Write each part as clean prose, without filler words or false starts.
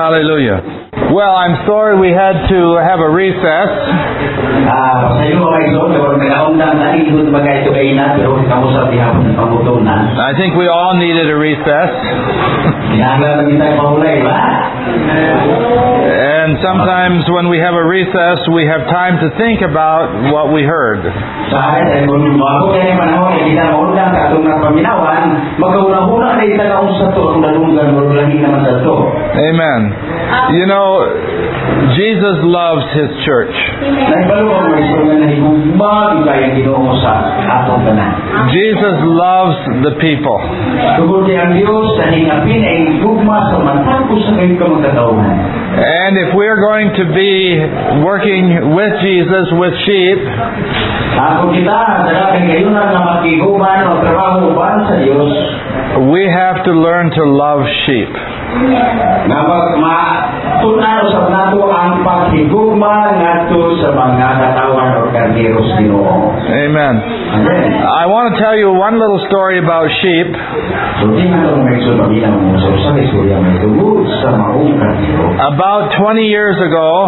Hallelujah. Well, I'm sorry we had to have a recess. I think we all needed a recess. And sometimes when we have a recess, we have time to think about what we heard. Amen. You know, Jesus loves His church. Jesus loves the people. And if we're going to be working with Jesus, with sheep, we have to learn to love sheep. Amen. I want to tell you one little story about sheep. About 20 years ago,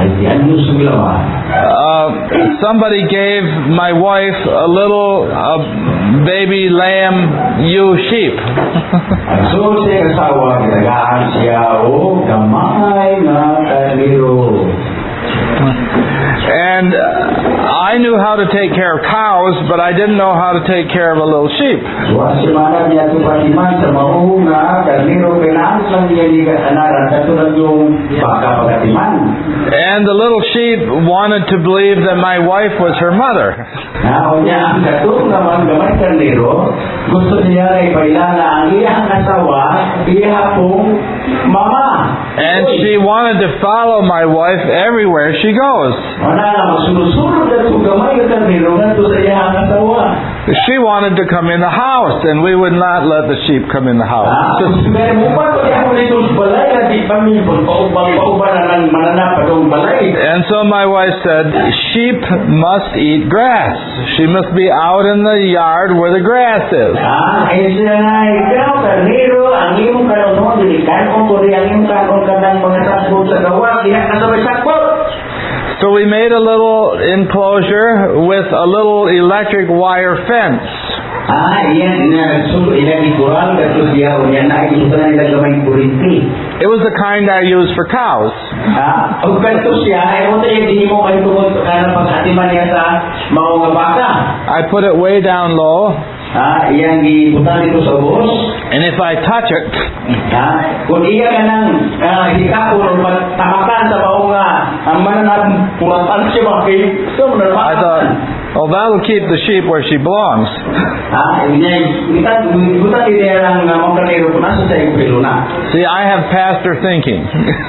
somebody gave my wife a little baby lamb ewe sheep. And I knew how to take care of cows, but I didn't know how to take care of a little sheep. And the little sheep wanted to believe that my wife was her mother. And she wanted to follow my wife everywhere she goes. She wanted to come in the house, and we would not let the sheep come in the house. And so my wife said, sheep must eat grass. She must be out in the yard where the grass is. So we made a little enclosure with a little electric wire fence. It was the kind I use for cows. I put it way down low. And if I touch it, I thought, oh, that'll keep the sheep where she belongs. See, I have pastor thinking.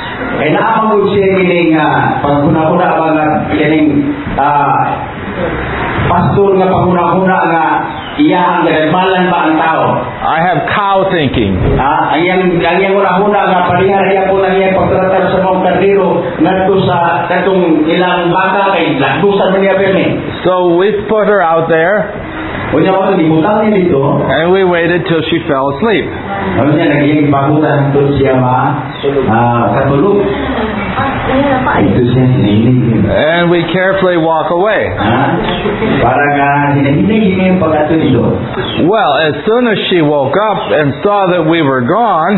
I have cow thinking. So we put her out there, and we waited till she fell asleep. And we carefully walk away. Well, as soon as she woke up and saw that we were gone,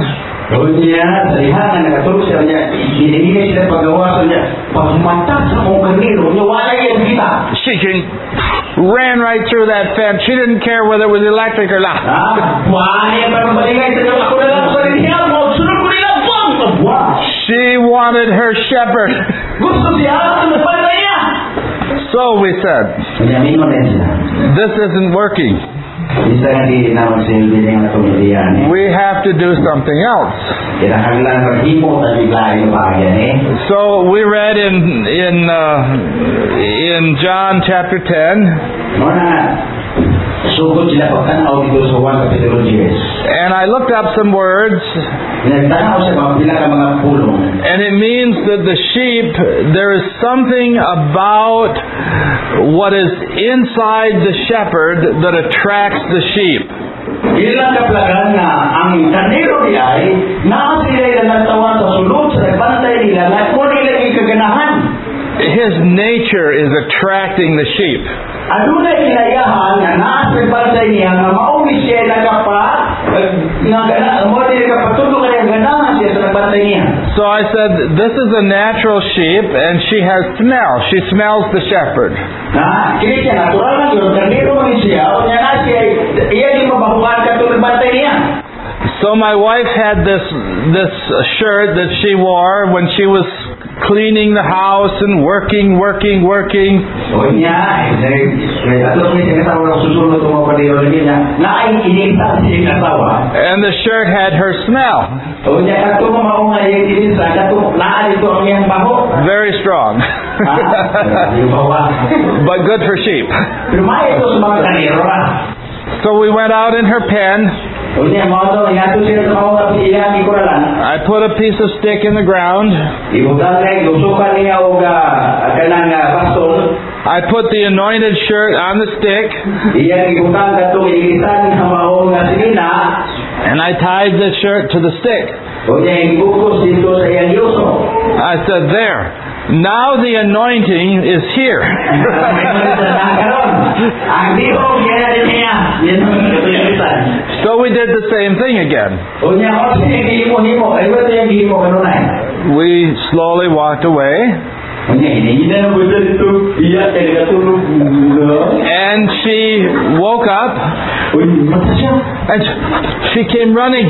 she ran right through that fence. She didn't care whether it was electric or not. She wanted her shepherd. So we said, this isn't working. We have to do something else. So we read in John chapter 10. And I looked up some words, and it means that the sheep, there is something about what is inside the shepherd that attracts the sheep. Ilang kaplagan nga ang karnero di ay naa sila nagtawan sa sulod sa his nature is attracting the sheep. Adunay kinayahan nga naa sa pagbantay niya nga maumi siya nagapatulog kanya ganahan siya sa nagbantay niya. So I said, this is a natural sheep, and she has smell. She smells the shepherd. Kini siya natural na yun, kandito man siya, o niya na siya, iya di mabahuan ka ito nagbantay niya. So my wife had this shirt that she wore when she was cleaning the house and working. O niya, alam niya siya kasawa ng susunod ng mga paliyo niya, naiinita siya kasawa. And the shirt had her smell. O niya, kato mo maunga yung inisa, kato naalito ang iyang baho. Very strong. But good for sheep. Pero may ito sa mga kaniro. So we went out in her pen. I put a piece of stick in the ground. I put the anointed shirt on the stick. And I tied the shirt to the stick. I said, there. Now the anointing is here. So we did the same thing again. We slowly walked away. And she woke up and she came running.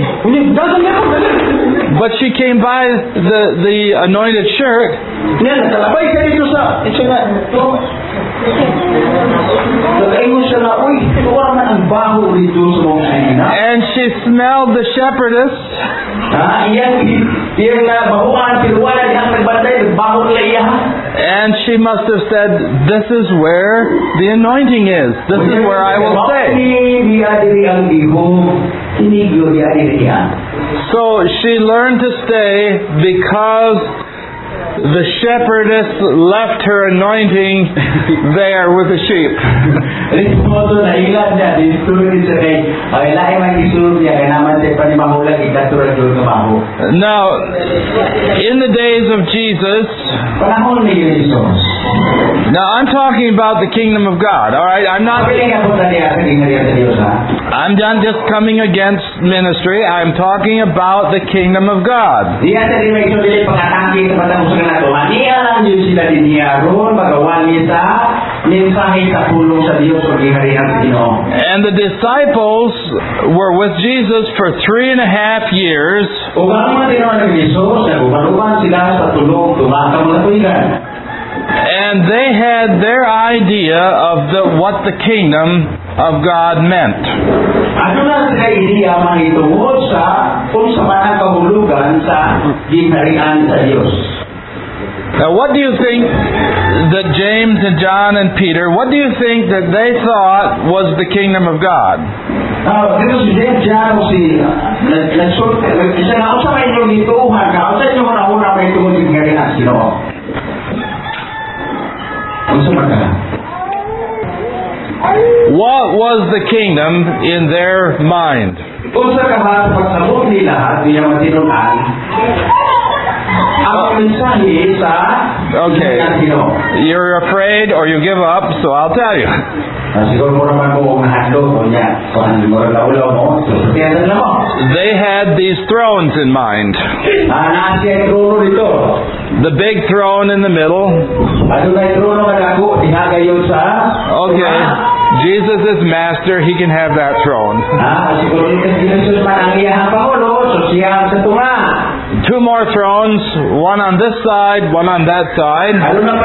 But she came by the anointed shirt. And she smelled the shepherdess. And she must have said, this is where the anointing is. This is where I will stay. So she learned to stay because the shepherdess left her anointing there with the sheep. Now, in the days of Jesus, now I'm talking about the kingdom of God, alright? I'm not just coming against ministry, I'm talking about the kingdom of God. And the disciples were with Jesus for 3.5 years. And they had their idea of what the kingdom of God meant. Now, what do you think that James and John and Peter, what do you think that they thought was the kingdom of God? What was the kingdom in their mind? Okay, you're afraid or you give up, so I'll tell you. They had these thrones in mind. The big throne in the middle. Okay, Jesus is master, he can have that throne. 2 more thrones, one on this side, one on that side.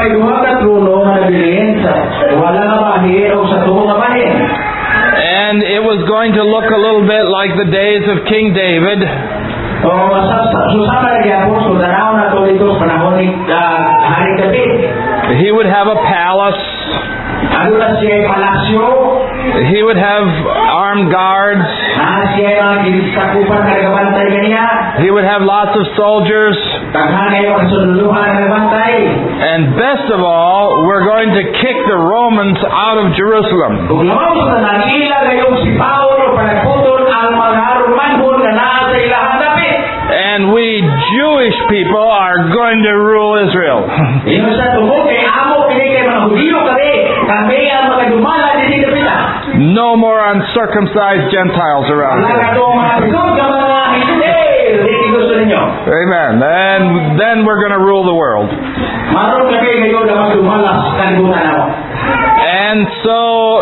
And it was going to look a little bit like the days of King David. He would have a palace. He would have armed guards. He would have lots of soldiers. And best of all, we're going to kick the Romans out of Jerusalem. And we Jewish people are going to rule Israel. mga Hudyo kami ang mga dumala dito kapita. No more uncircumcised Gentiles around Wala here. ka itong mga pisod ka mga hindi. Hindi gusto ninyo. Amen. And then we're going to rule the world. Maroon kami ngayon na magdumala sa kalibutan ako. And so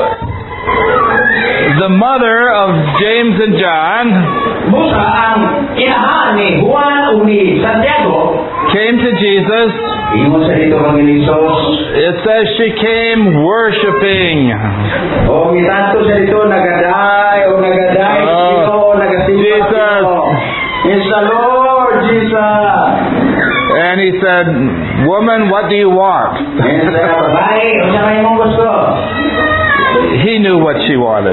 the mother of James and John Musa ang inahan ni Juan o ni Santiago. came to Jesus. Ingon sa dito kang Isos. It says she came worshiping. O mitanto sa dito nagaday o nagaday dito nagasimba Jesus. It's the Lord Jesus. And he said, "Woman, what do you want?" And sa babae, o sa may mong gusto. He knew what she wanted.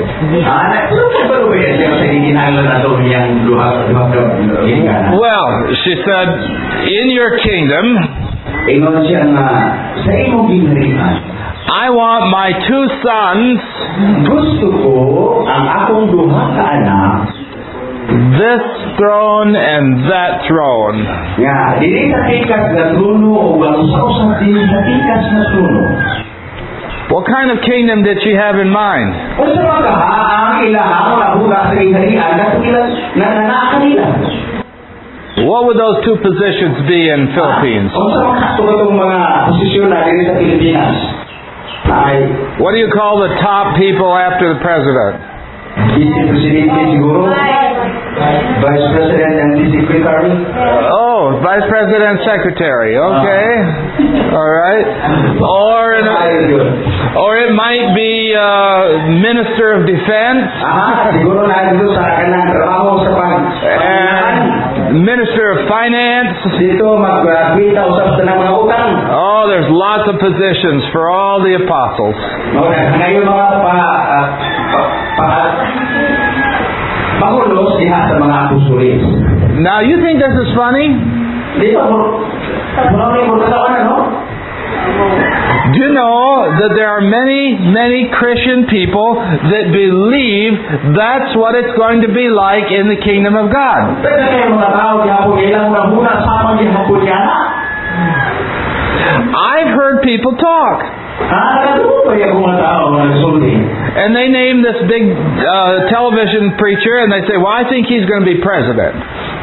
Well, she said, "In your kingdom, Ingon siya nga, sa imong ginharian, I want my two sons, gusto ko ang akong duha ka anak, this throne and that throne." nga, dili sa tikas na trono o usa-usa din sa tikas na trono. What kind of kingdom did she have in mind? Kung sa mga ang ilahang nabuga sa ginharian, nananaka nila. What would those two positions be in Philippines? Kung sa mga sakto itong mga posisyon na dili sa Pilipinas, ay What do you call the top people after the president? Vice Presidente siguro, Vice President and Secretary. Oh, Vice President Secretary. Okay. All right. Or it might be Minister of Defense. Siguro na dito sa kanang trabaho sa And Minister of Finance. dito magkwita usap sa mga utang. Oh, there's lots of positions for all the apostles. Ngayon mga pahulos diha sa mga apostoles. Now, you think this is funny? Dito mo mo katawan no? Do you know that there are many, many Christian people that believe that's what it's going to be like in the kingdom of God? Pero kay mga tao gyapon ilang muna sa gyapon yana. I've heard people talk, and they name this big television preacher, and they say, "Well, I think he's going to be president."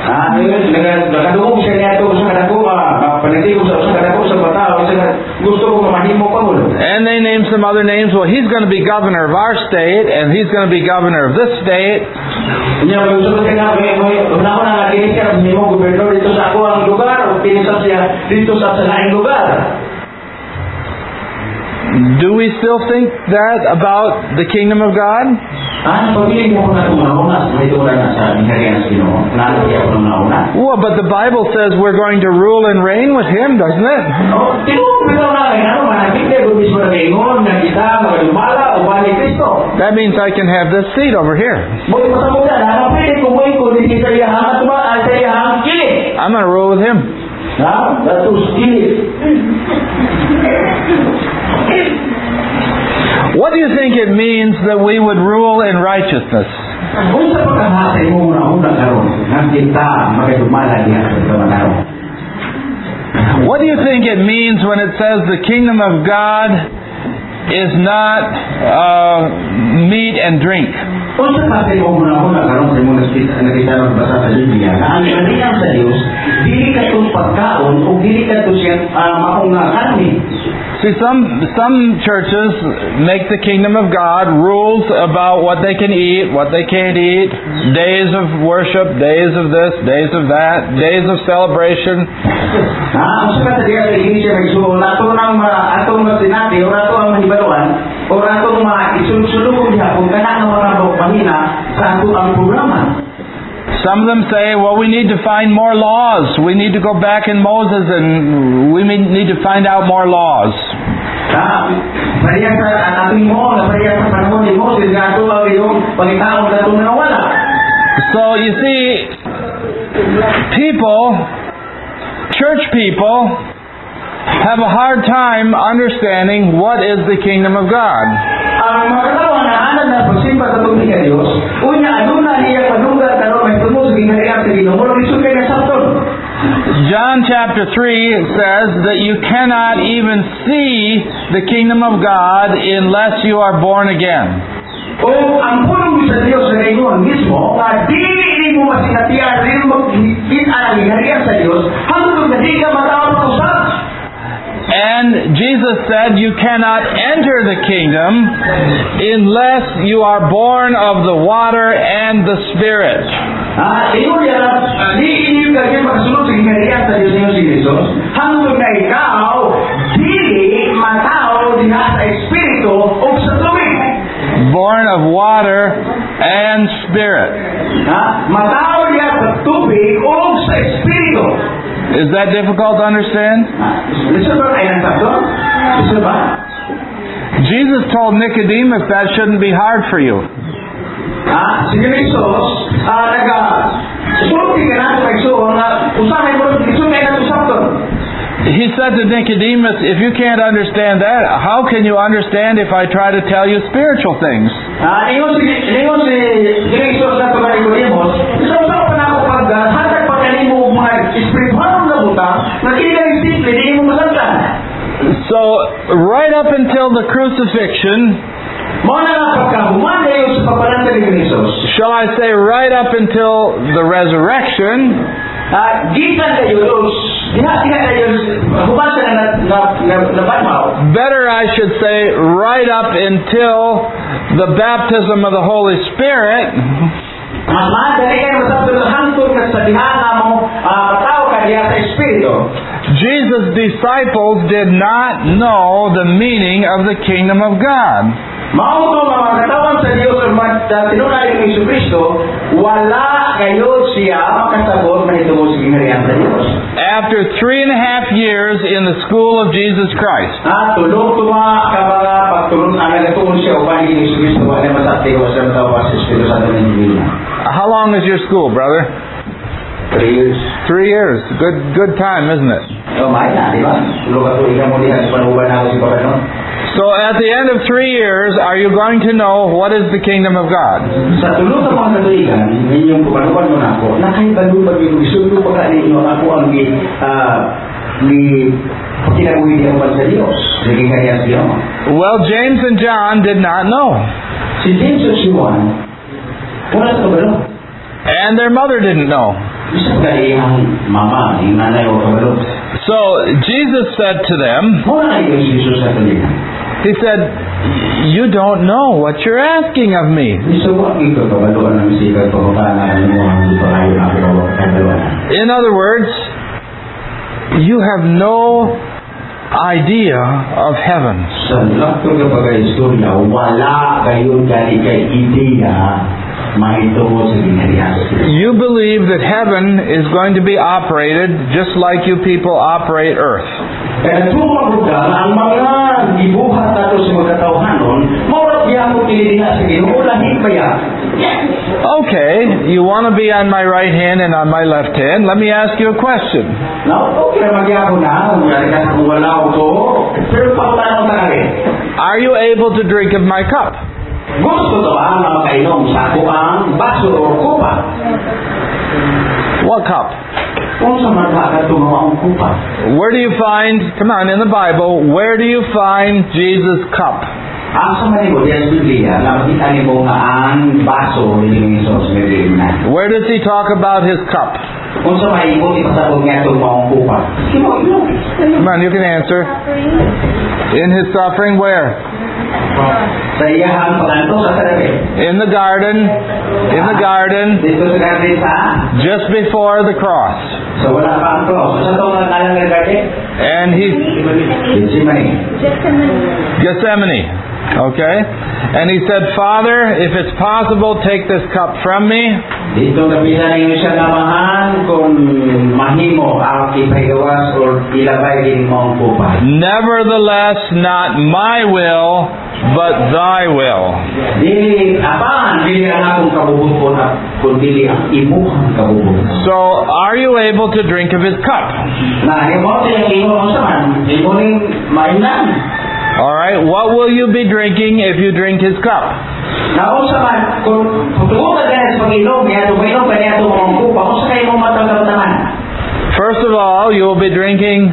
And they name some other names. Well, he's going to be governor of our state, and he's going to be governor of this state. Do we still think that about the kingdom of God? Well, but the Bible says we're going to rule and reign with Him, doesn't it? That means I can have this seat over here. I'm going to rule with Him. What do you think it means that we would rule in righteousness? What do you think it means when it says the kingdom of God is not meat and drink? See, some churches make the kingdom of God rules about what they can eat, what they can't eat, days of worship, days of this, days of that, days of celebration. Some of them say, well, we need to find more laws. We need to go back in Moses and we need to find out more laws. So you see, church people, have a hard time understanding what is the kingdom of God. John chapter 3 says that you cannot even see the kingdom of God unless you are born again. O ang pulong sa Diyos sa ingon mismo, nga dili mo masinatian, dili mo kita ang hinarian sa Diyos, hanggang na di ka matawag sa usap. And Jesus said you cannot enter the kingdom unless you are born of the water and the Spirit. Ingon yan, di ka kayo makasunod sa hinarian sa Diyos ng Jesus, hanggang na ikaw, dili matawag din sa Espiritu o sa tubig. Born of water and Spirit. Matawag niya sa tubig o sa Espiritu. Is that difficult to understand? Listen ba ay nagsasabi? Listen ba? Jesus told Nicodemus that shouldn't be hard for you. Si Jesus, sulti ka na sa pagsuon na usahay mo, isun kayo na usap doon. He said to Nicodemus, if you can't understand that, how can you understand if I try to tell you spiritual things? Ingon si Jesus na pag Nicodemus, isa-usap pa na ako pag hatag pa kanimo mga espiritual na butang, nakita yung simple, hindi mo masantan. So, right up until the crucifixion, shall I say right up until the resurrection, better I should say right up until the baptism of the Holy Spirit, Jesus' disciples did not know the meaning of the kingdom of God. Mauto mga katawan sa Diyos at tinunay ng Jesucristo, wala kayo siya makasabot manitungod sa gingharian sa Diyos. After 3.5 years in the school of Jesus Christ, tulog tuma ka mga pagtulong ang nagatuon siya upang ni Jesucristo wala masati o sa matawa sa Espiritu Santo ng Diyos. How long is your school, brother? 3 years. 3 years. Good time, isn't it? May na, di ba? Tulog ako ikaw mo diyan, panuban na ako si Papa, no? So at the end of 3 years, are you going to know what is the kingdom of God? Sa tulog ng mga katuligan, inyong panuban mo na ako, nakaibalong pag-ibig, isulo pa ka ninyo, ako ang kinabuhi niya pa sa Diyos. Naging kanya sa Diyos. Well, James and John did not know. Si James at si Juan, wala sa kabalo. And their mother didn't know. Isa ka iyang mama, iyang nanay o kabalo. So Jesus said to them, He said, you don't know what you're asking of me. In other words, you have no idea of heaven. You believe that heaven is going to be operated just like you people operate earth. Okay, you want to be on my right hand and on my left hand. Let me ask you a question. Are you able to drink of my cup? What cup? Where do you find, come on, in the Bible, where do you find Jesus' cup? Where does he talk about his cup? Come on, you can answer. In his suffering, where? In the garden. In the garden. Just before the cross. And he... Gethsemane. Okay? And he said, Father, if it's possible, take this cup from me. Nevertheless, not my will, but thy will. So, are you able to drink of his cup? Alright, what will you be drinking if you drink his cup? First of all, you will be drinking.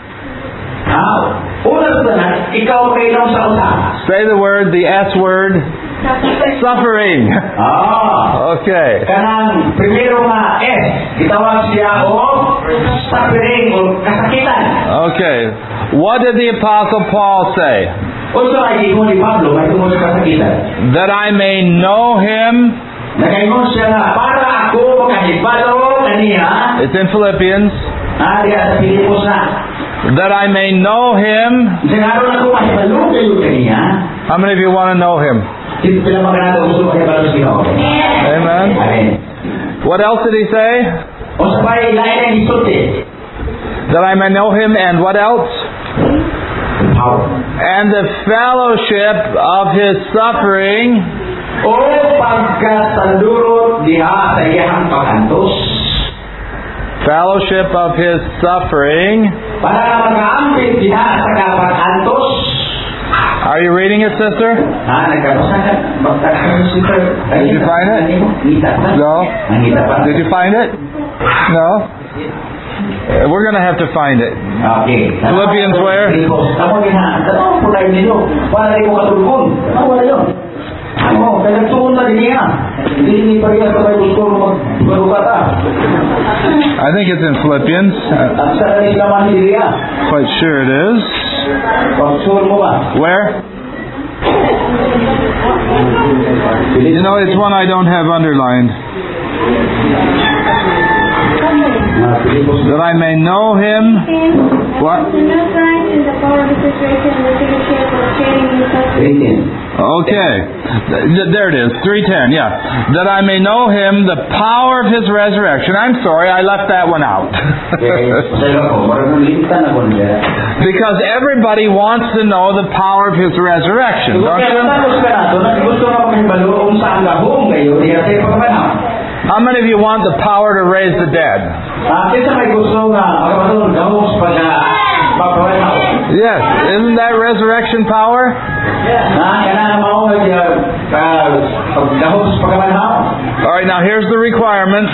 Una sa tanan, ikaw kailang sa usa. Say the word, the S word. Suffering. Okay. Kanang primero nga S, gitawag siya o suffering o kasakitan. Okay. What did the Apostle Paul say? Also ay giingon ni Pablo may tungod sa kasakitan. That I may know Him. Nagaingon siya nga para ako makahibalo kaniya. It's in Philippians. Diya sa Pilipos na. That I may know Him. Sinaron ako mahibalo kayo kaniya. How many of you want to know Him? Pila maganda gusto mahibalo siya. Amen. Amen. What else did he say? O sabay lain ang isulti. That I may know Him and what else? Power. And the fellowship of His suffering. O pagkasandurot diha sa iyang pagkantos. Fellowship of His suffering. Para mag-aambit diha sa kapag-antos. Are you reading it, sister? Nagkabasa ka. Did you find it? No? Did you find it? No? We're going to have to find it. Okay. Philippians where? Tamo gina. Tamo po tayo ninyo. Para rin mo katulungan. Tamo wala yun. Kaya tuon na din niya. Hindi ni pariya sa may gusto magbarukata. I think it's in Philippians. At sa kanilaman niya. Quite sure it is. Pagsuon mo ba? Where? You know, it's one I don't have underlined. That I may know Him. What? Okay. There it is. 3:10. Yeah. That I may know Him, the power of His resurrection. I'm sorry, I left that one out. Because everybody wants to know the power of His resurrection, don't you? How many of you want the power to raise the dead? Yes. Isn't that resurrection power? Alright, now here's the requirements.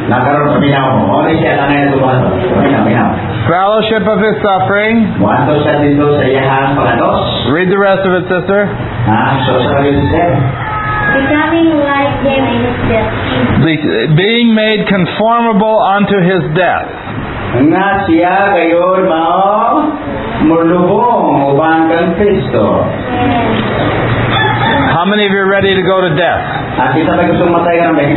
Fellowship of His suffering. Read the rest of it, sister. Becoming like Him in His death. Being made conformable unto His death. Nga siya gayon mao mulubong ubang kang Kristo. How many of you are ready to go to death? Kita ba gusto matay ka naman?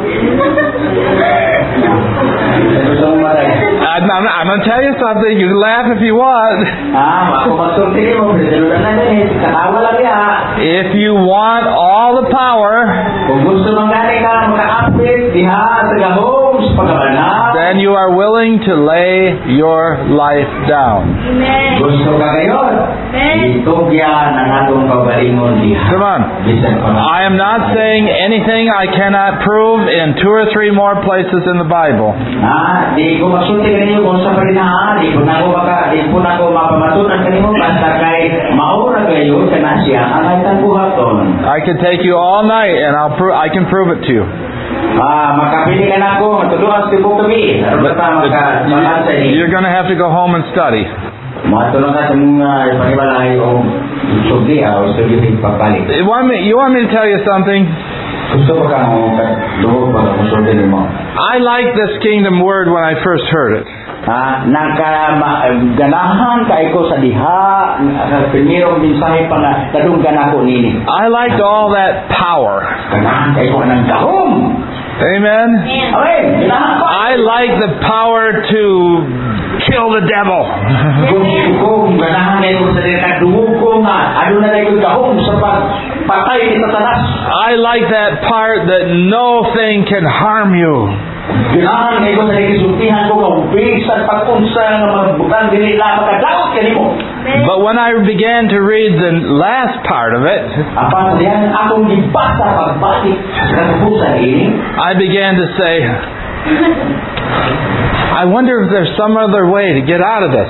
Gusto matay? I'm going to tell you something. You can laugh if you want. Ako magsulti mo, katawa lang ya. If you want all the power, Kung gusto mong gani ka maka-update diha sa gahom sa pagkabanal, then you are willing to lay your life down. Amen. gusto ka gayon. Itugyan ang atong kaugalingon diha. Come on. I am not saying anything I cannot prove in 2 or 3 more places in the Bible. Di ko magsulti kaninyo kung sa parinahan, di ko na ko mapamatunan kanimo basta kay maura gayon kana siya ang atang buhaton. I could take you all night and I can prove it to you. Makapili ka na ako, matulungan sa tibok gabi. You're going to have to go home and study. Matulungan ka sa mga panibalay o sugli o sugli pagbalik. You want me to tell you something? Gusto pa ka mo luhog pa mo sugli mo. I like this kingdom word when I first heard it. Ganahan kay ko sa diha primero mensahe pa na kadunggan ako nini. I liked all that power. Ganahan kay ko ng gahom. Amen. Amen. I like the power to kill the devil. Kung ganahan kay ko sa diha kadungog ko nga aduna kay ko gahom sa patay ni Satanas. I like that part that no thing can harm you. Ganahan kay ko sa gisultihan ko kung bisan pagpunsa nga magbutang dili la makadaot kanimo. But when I began to read the last part of it, Apan diyan akong gibasa pagbalik sa pusa ini. I began to say, I wonder if there's some other way to get out of this.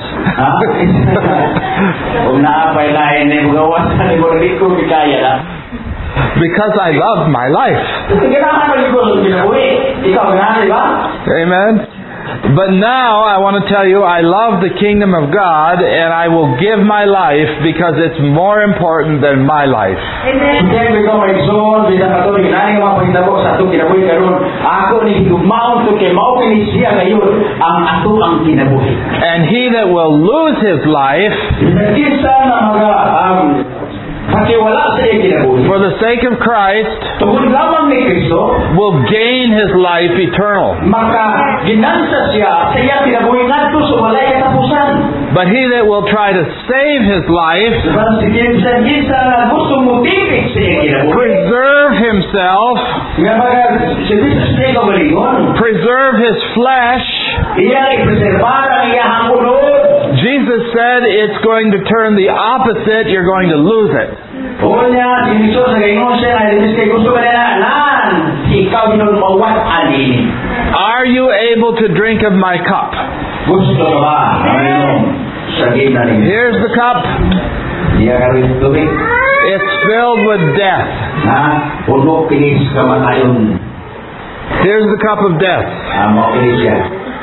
Kung naapay lain ni bugawas ni Bordico kaya la. Because I love my life. Ganahan pa ko ginawi. Ikaw ganahan di ba? Amen. But now I want to tell you, I love the kingdom of God, and I will give my life because it's more important than my life. Amen. Kaya ko maigsoon, bisa katuloy, nani nga mga pahitabo sa atong kinabuhi karon. Ako ni higugmaon to kay mao kini siya ngayon ang ato ang kinabuhi. And he that will lose his life Isa na mga pakiwala sa iyang kinabuhi. for the sake of Christ Tungkol lamang ni Kristo, will gain his life eternal. maka ginansa siya sa iyang kinabuhi ngadto sa walay katapusan. But he that will try to save his life, Sabang sige sa na gusto mo tipik sa iyang kinabuhi. preserve himself, Nga mga sige sa siya kawalingon, preserve his flesh, iyang ipreserbar ang iyang ulod. Jesus said it's going to turn the opposite, you're going to lose it. Unya, diniso sa gayon siya na dinis kay gusto ka nila nan, ikaw yun mawat alin. Are you able to drink of my cup? Gusto ka ba? Ano? Sa game na rin. Here's the cup. Iya ka rin tubig. It's filled with death. Ha? Puno kinis kamatayon. Here's the cup of death. Mau kinis siya.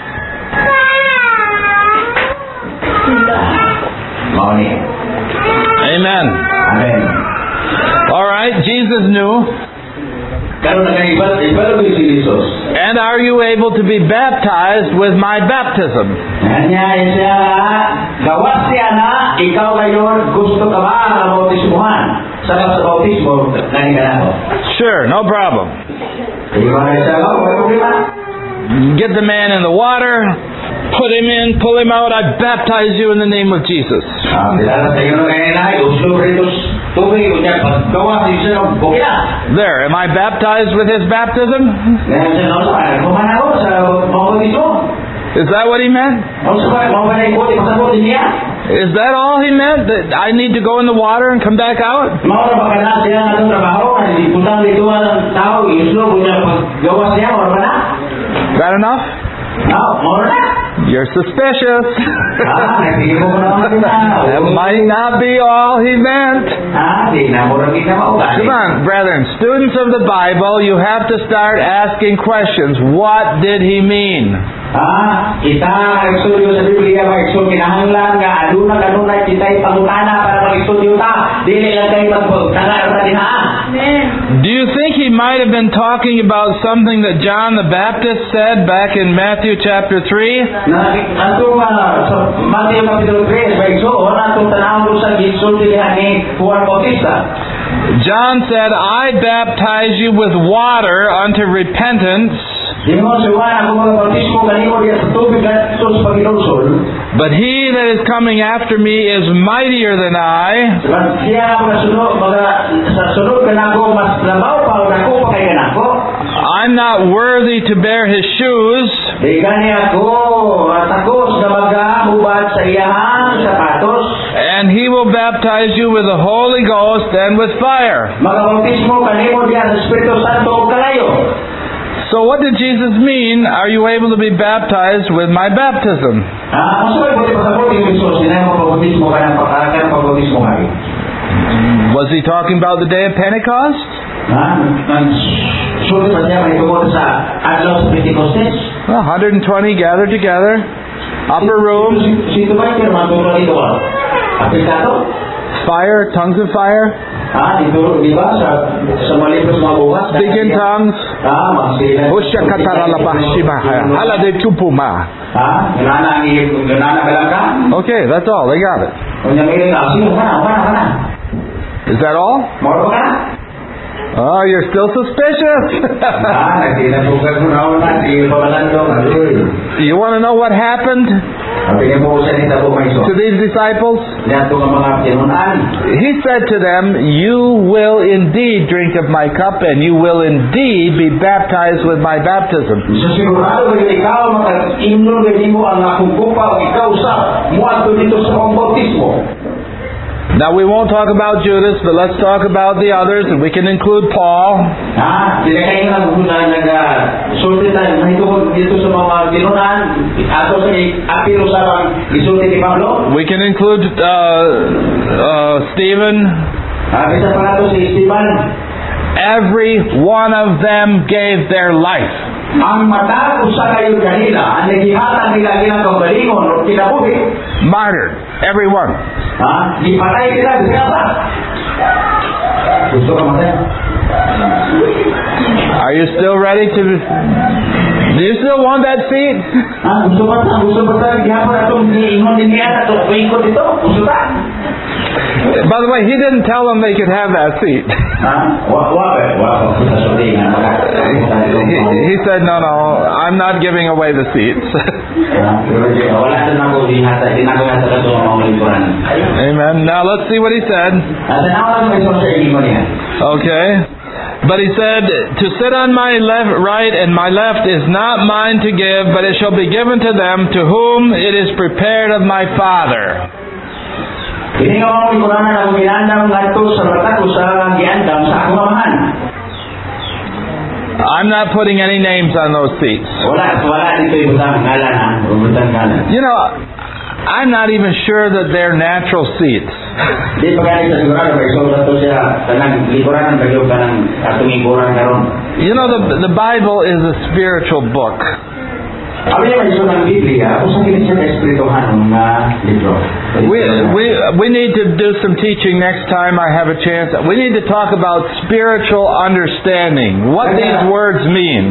Mau ni. Amen. Amen. All right, Jesus knew. Karon na ibalo ko si Jesus. And are you able to be baptized with my baptism? Hanya siya gawas siya na ikaw ngayon gusto ka ba na bautismuhan? Sa bautismo, nani ka na ako? Sure, no problem. Ikaw na siya, may problema. Get the man in the water, put him in, pull him out. I baptize you in the name of Jesus. Kilala sa iyo na kaya na, uso rito tubig, unya paggawa siya ng bukila. There, am I baptized with his baptism? Ngayon siya naman, kumahan ako sa bautismo. Is that what he meant? Also ba, mga na ikuti, pasabutin niya. Is that all he meant? That I need to go in the water and come back out? Maura ba ka na siya ng atong trabaho, hindi putang dito ang tao, iuslo, unya paggawa siya, maura ba na? That enough? No, maura na. You're suspicious. Nagtigil mo naman na. That might not be all he meant. Di na mo rin kita maugali. Come on, brethren, students of the Bible, you have to start asking questions. What did he mean? Kita nag-studio sa Biblia, mag-studio kinahanglan nga aduna kita ipangutana para mag-studio ta. Dili lang kayo magpagtagal sa din ha. Amen. Do you think he might have been talking about something that John the Baptist said back in Matthew chapter 3? Atong sa Matthew Kapitulo 3, mag-studio, atong tanawag sa ginsulti ni Juan Bautista. John said, I baptize you with water unto repentance, Di mo si Juan, ako mga bautismo kanimo diya sa tubig at sa Panginoon. but he that is coming after me is mightier than I, Sebab siya ako nasunod, sa sunod ka na ako, mas labaw pa o ako pa kay kanako. I'm not worthy to bear his shoes. Di gani ako, takos na mag-aubad sa iyahang sapatos. And he will baptize you with the Holy Ghost and with fire. Magabautismo kanimo diya sa Espiritu Santo o kalayo. So what did Jesus mean? Are you able to be baptized with my baptism? Kung sa'yo, buti pasapot yung Isus, sinay mo pabautismo ka ng pabautismo ka rin. Was he talking about the day of Pentecost? Sulit pa niya manitungkol sa adlaw sa Pentecostes. 120 gathered together, upper room, Sito ba yung matulog dito ba? Aplikado? fire, tongues of fire, Dito, di ba? Sa malipos mga bukas. speak in tongues. Magsila. Ganana belakang. Okay, that's all. They got it. Kung yung ilang sino ka na? Is that all? Moro ka na? Oh, you're still suspicious. Nagtinapugad mo na na. Sige pa malando. You want to know what happened Sabi mo sa nita po may to these disciples? Dato ka mga pinunan. He said to them, you will indeed drink of my cup, and you will indeed be baptized with my baptism. So sigurado ba ikaw mag-inom din mo ang akong kupa o ikaw sa muadto dito sa pambautismo? Now we won't talk about Judas, but let's talk about the others, and we can include Paul. Hindi kayo nag-sulti tayo dito sa mga pinunan ato sa apilo sa isulti ni Pablo. We can include Stephen. Bisa pa nato si Esteban. Every one of them gave their life. ang mata usa kayo kanila, ang nagihatag nila ilang kaugalingon o kinabuhi. Martyred, everyone. Gipatay sila, bisa ba? Gusto ka matay? Are you still ready to... Do you still want that seat? Gusto ba ta? Gihapon atong ingon din niya atong ikot dito? Gusto ta? By the way, he didn't tell them they could have that seat. He said, no, I'm not giving away the seats. Amen. Now let's see what he said. Okay. But he said, to sit on my right and my left is not mine to give, but it shall be given to them to whom it is prepared of my Father. I'm not putting any names on those seats. You know, I'm not even sure that they're natural seats. You know, the Bible is a spiritual book. We need to do some teaching next time I have a chance. We need to talk about spiritual understanding, what these words mean.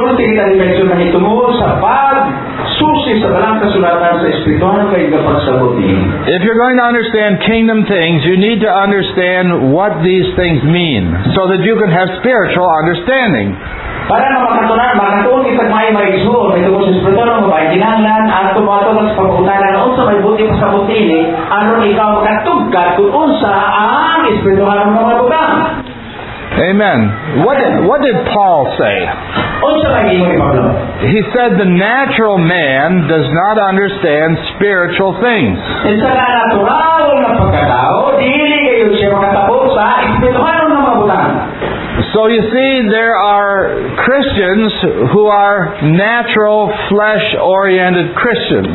If you're going to understand kingdom things, you need to understand what these things mean, so that you can have spiritual understanding. Para makatuon kita may maigsoon, may tungkol sa Espiritu ng mabay, kinahanglan at tumato sa pag-utanan unsa may buti pa sa buti ni, aron ikaw makatugkad kung unsa ang Espiritu ng mabutang. Amen. What did Paul say? Unsa may imo ni Pablo? He said the natural man does not understand spiritual things. Sa natural na pagkatao, dili kayo siya makatapos sa Espiritu ng mabutang. So you see, there are Christians who are natural, flesh-oriented Christians.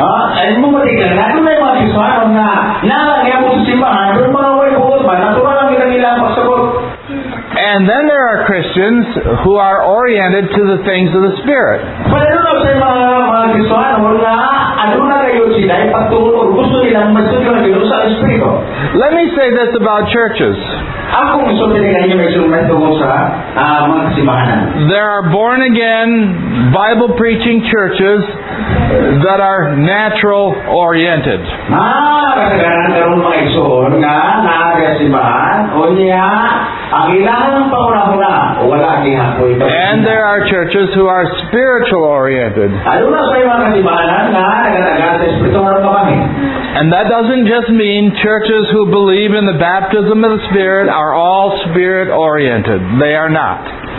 And then there are Christians who are oriented to the things of the Spirit. Let me say this about churches. There are born-again, Bible-preaching churches that are natural-oriented. And there are churches who are spiritual-oriented. And that doesn't just mean churches who believe in the baptism of the Spirit are all Spirit-oriented. They are not.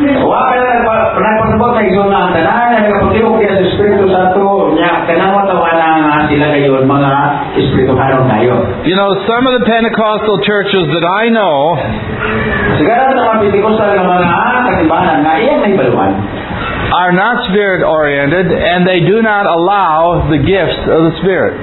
You know, some of the Pentecostal churches that I know are not Spirit-oriented, and they do not allow the gifts of the Spirit.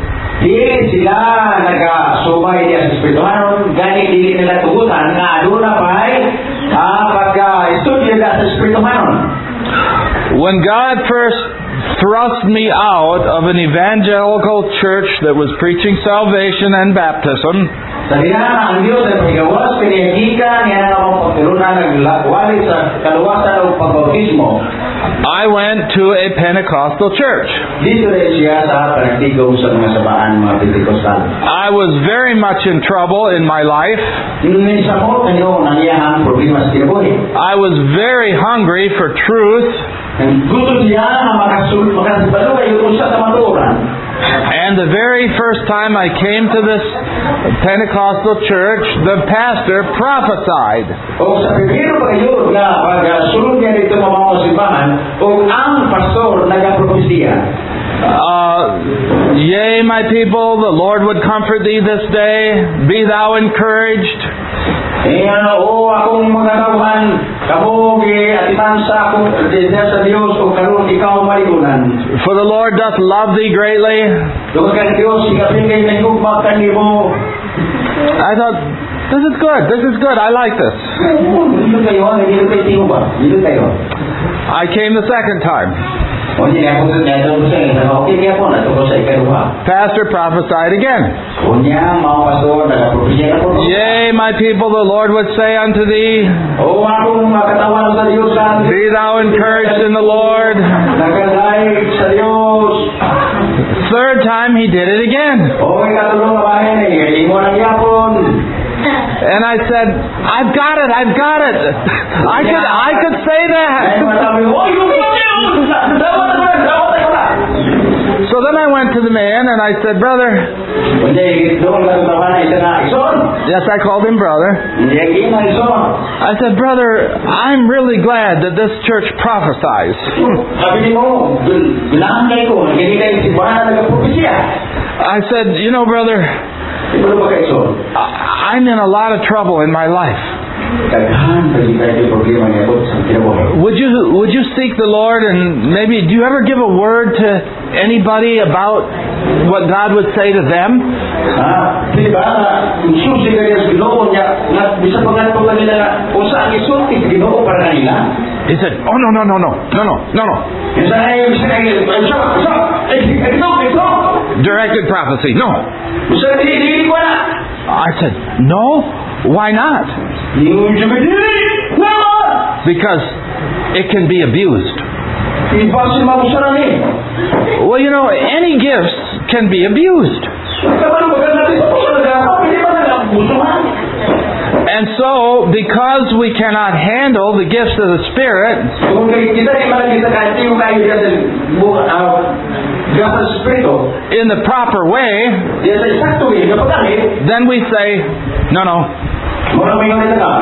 When God first thrust me out of an evangelical church that was preaching salvation and baptism, I went to a Pentecostal church. I was very much in trouble in my life. I was very hungry for truth. And the very first time I came to this Pentecostal church, the pastor prophesied. Yea, my people, the Lord would comfort thee this day. Be thou encouraged. For the Lord doth love thee greatly. I thought, this is good. This is good. I like this. I came the second time. O niya ako sa doon siya, okay niya po na tungkol sa ikaduha. Pastor prophesied again. O niya, mga pastor, nagapropesya na po. Yea, my people, the Lord would say unto thee, O akong makatawan sa Diyos sa be thou encouraged in the Lord. nagkagay sa Diyos. Third time he did it again. O ikatulong na bahay na hindi mo nang yapon. And I said, I've got it. I could say Ay that. masabi, o yung So then I went to the man and I said, brother, Hindi, doon nagtawa na isa na ison. yes, I called him brother. Hindi, na ison. I said, brother, I'm really glad that this church prophesies. Sabi niyo mo, bilangay ko, hindi kayo simbahan na nagpropesya. I said, you know, brother, Ano ba kayo ison? I'm in a lot of trouble in my life. Daghan, kasi kayo yung problema niya po sa kinabuhay. Would you seek the Lord and maybe do you ever give a word to anybody about what God would say to them? Di ba, susi ka niya sa Ginoo niya, bisa pa nga ito kanila kung saan isulti sa Ginoo para kanila. He said, oh, no. Isa ito. Directed prophecy, no. Isa hindi ko na. I said, no, why not? Yung sabi, Because it can be abused. ipasin mausara ni. Well, you know, any gifts can be abused. Kapag maganda ito po sa nagkakaw, hindi ba nagkabusuhan? And so, because we cannot handle the gifts of the Spirit, Kung kita di man kita kahit yung kayo dyan sa Espiritu, in the proper way, diyan sa eksakto eh, kapag then we say, no, wala may ngalita ka,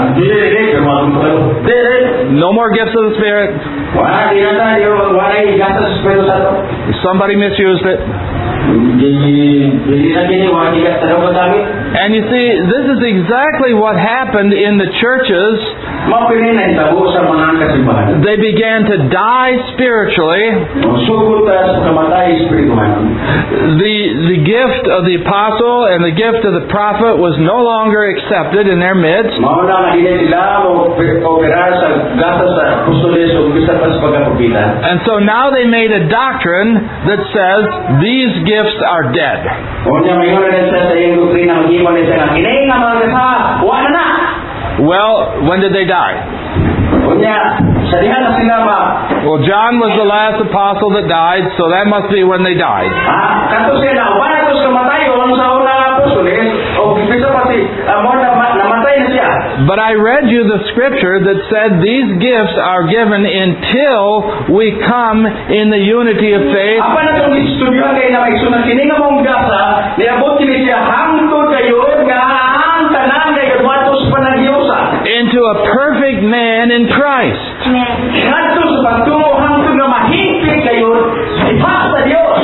no more gifts of the Spirit. wala, di na tayo, wala yung gasa sa Espiritu Santo. Somebody misused it. Hindi na kini, wala di ka tanong magamit. And you see, this is exactly what happened in the churches. Mapinin na itabo sa mga kasimbahan. They began to die spiritually. Sugod sa kamatay espirituhan. The gift of the apostle and the gift of the prophet was no longer accepted in their midst. Mauna na hindi sila operar sa gasa sa apostoles o bisa pa sa pagkakapita. And so now they made a doctrine that says these gifts are dead. Kung niya may nga sa iyong doktrina, mag-iwan na siya nga, kinain nga mga kasa, wala na! Well, when did they die? Kung niya, sa dihan na sila ba? Well, John was the last apostle that died, so that must be when they died. Kato sila, wala ito sa matay, o sa unang apostoles, o bisa pa si, namatay na siya. But I read you the scripture that said these gifts are given until we come in the unity of faith. Apa na itong istudyohan kayo na may sunang kininga mong gasa, niabot kini siya, hangtod kayo, nga ang tanan kayo, matos panagyosa. Into a perfect man in Christ. Ngadto sa pagtungo hangtod na mahigpit kayo, ipasa sa Diyos.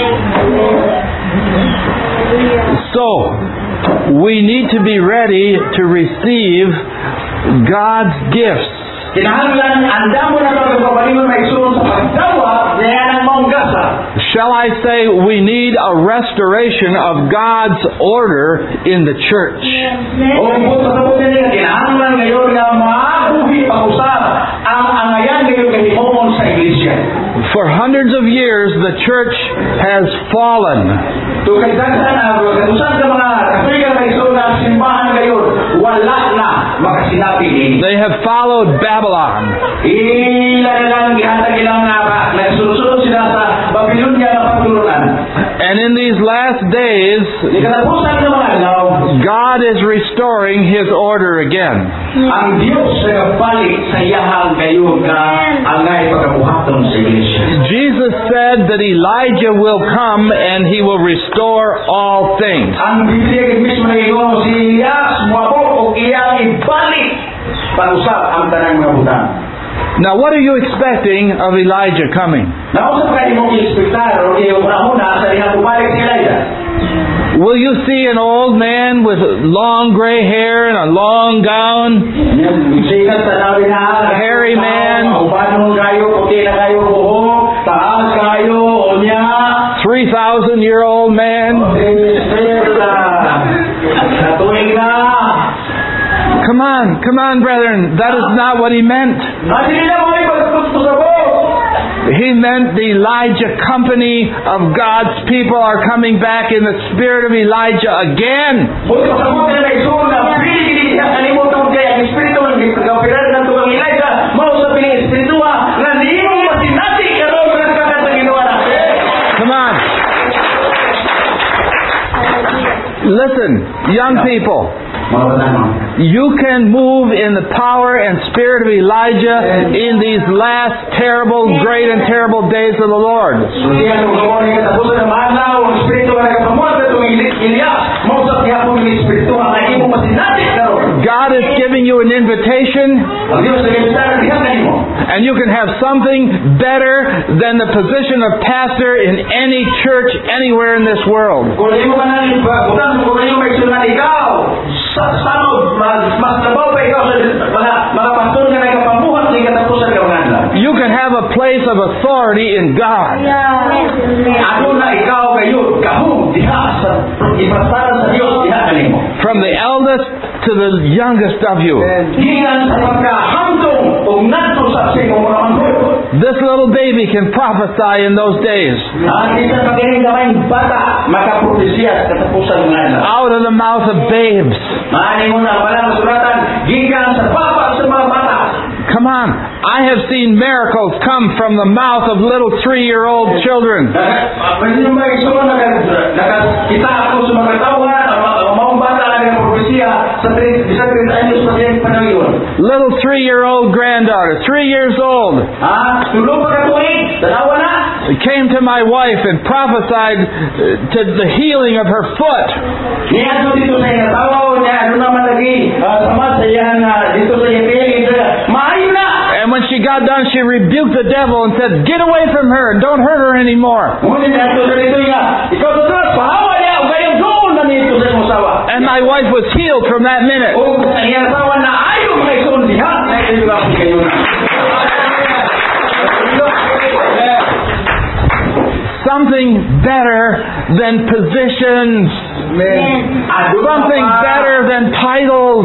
So, we need to be ready to receive God's gifts. Kinahanglan, anda mo na ito kapalingon may sunod sa pagdawa, niya ng mong gasa. Shall I say we need a restoration of God's order in the church? O ibut sa sabot niya, kinahanglan ngayon nga maabuhi pag-usap ang angayan ngayon kahimomon sa iglesia. For hundreds of years, the church has fallen. Tukagdagsan na, katusan sa mga kasuligan may sunod simbahan ngayon, wala na makasinapi din. They have followed Babylon. Ilan lang gihatag ilang nga nagsunod-sunod sila sa Babylonia na pagtulunan. And in these last days, Ikatapusan ng mga alaw, God is restoring His order again. ang Diyos sa kapalit sa iyahang kayo nga angay pagkabuhaton sa iglesia. Jesus said that Elijah will come and He will restore all things. Ang Biblia mismo na ino, si Elias, muabot o iyang ibalik pag-usap ang tanang mga butang. Now, what are you expecting of Elijah coming? Nausap ka mong i-expectar o i-una-una sa iyang bumalik si Elijah. Will you see an old man with long gray hair and a long gown? Sikat sa nabi na, Hairy man. Ubanong kayo, puti na kayo, buhok, taas kayo, o niya. 3,000-year-old man? Natuwing na. Come on, brethren. That is not what he meant. Hindi na mo ay pagtutusan He meant the Elijah company of God's people are coming back in the spirit of Elijah again. Come on. Listen, young people. You can move in the power and spirit of Elijah in these last terrible, great and terrible days of the Lord. God is giving you an invitation, and you can have something better than the position of pastor in any church anywhere in this world. You can have a place of authority in God. From the eldest to the youngest of you. This little baby can prophesy in those days. Out of the mouth of babes. Come on. I have seen miracles come from the mouth of little 3-year-old children. Little 3-year-old granddaughter, 3 years old, came to my wife and prophesied to the healing of her foot. And when she got done, she rebuked the devil and said, "Get away from her and don't hurt her anymore." And my wife was healed from that minute. Something better than positions. Something better than titles.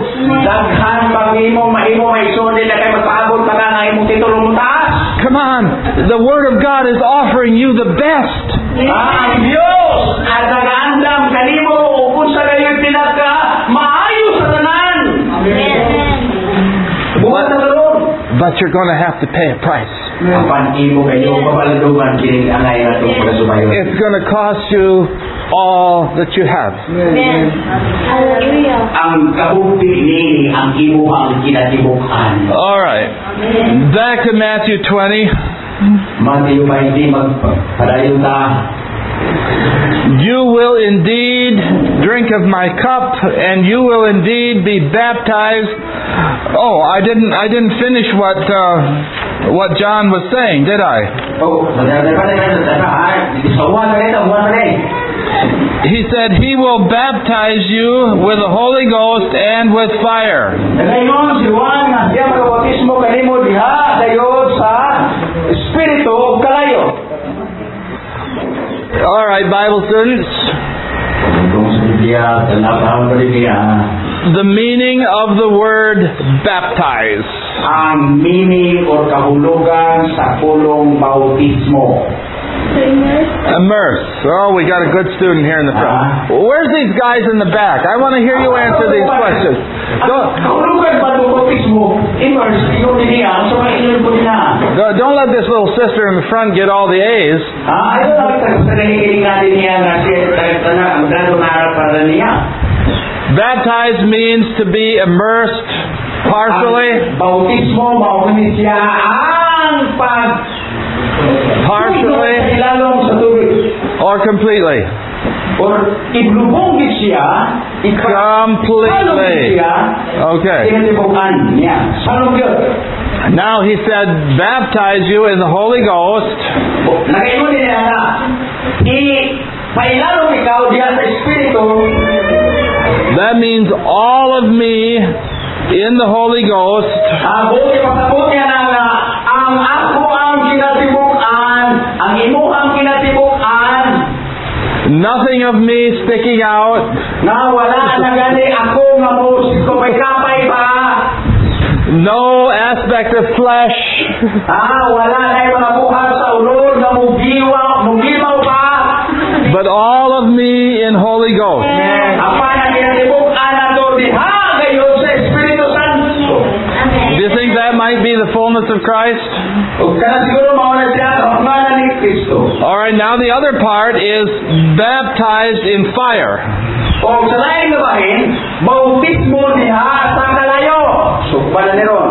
Come on, the Word of God is offering you the best. But you're going to have to pay a price. It's going to cost you all that you have. All right. Back to Matthew 20. You will indeed drink of my cup, and you will indeed be baptized. Oh, I didn't finish what John was saying, did I? He said he will baptize you with the Holy Ghost and with fire. All right, Bible students. The meaning of the word baptize. Ang meaning or kahulugan sa pulong bautismo. Immerse. Oh, we got a good student here in the front. Where's these guys in the back? I want to hear you answer these questions. Don't let this little sister in the front get all the A's. Baptized means to be immersed partially. Partially or completely. Completely. Okay. Now he said, baptize you in the Holy Ghost. That means all of me in the Holy Ghost. Nothing of me sticking out. No aspect of flesh. Wala na yung mga buhat sa ulod na mugimaw pa. But all of me in Holy Ghost. Apa na kinatibok anak do diha ngayon sa Espiritu Santo. Do you think that might be the fullness of Christ? Ug kana siguro mao na siya ang pangalan ni Kristo. Alright, now the other part is baptized in fire. O sa laing nga bahin, bautismo diha sa kalayo. So pala ni ron.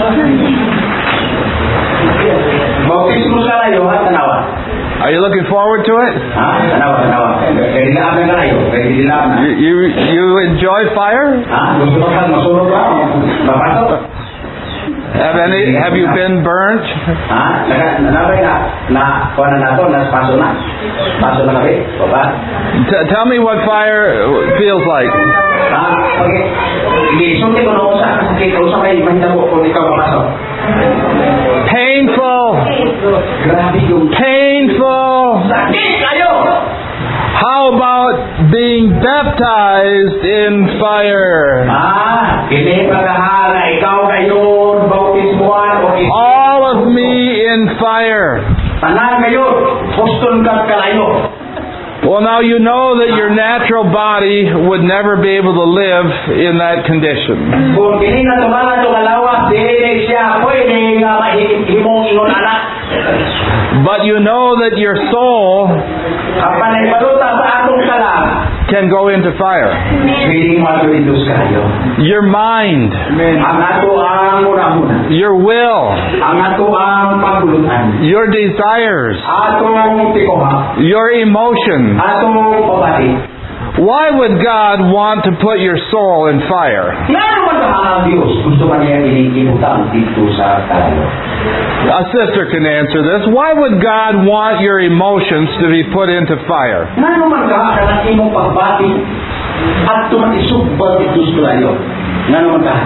Bautismo sa kalayo ha tanawa. Are you looking forward to it? Tanawa. Kaya dilaan na kalayo, kaya dilaan na. You enjoy fire? Gusto ka masulog ba? Mapasok? Have you been burnt? Nanabay na kuha na nato, paso na kami, baba. Tell me what fire feels like. Okay. Isunti ko na sa sakit ko sa may mahita mo kung ikaw mapasok. Painful. Grabe yung Painful. sakit kayo. How about being baptized in fire? Hindi pagkahara, ikaw ngayon, bautismuan o All of me in fire. tanan ngayon, puston ka kalayo. Well, now you know that your natural body would never be able to live in that condition. Kung kini na tumala ito kalawa, dili siya pwede nga mahimong ingon anak. But you know that your soul Kapan ay paluta sa atong sala, can go into fire. pwedeng mag-reduce kayo. Your mind, Ang ato ang muna-muna. your will, Ang ato ang pagulutan. your desires, Atong tikoha. your emotions. Atong pabati. Why would God want to put your soul in fire? Nga naman ba ang Diyos? Gusto man niya inikimutan dito sa kalayo. A sister can answer this. Why would God want your emotions to be put into fire? Nga naman ka ang imong pagbati at tumatisubad dito sa kalayo. Nga naman ka.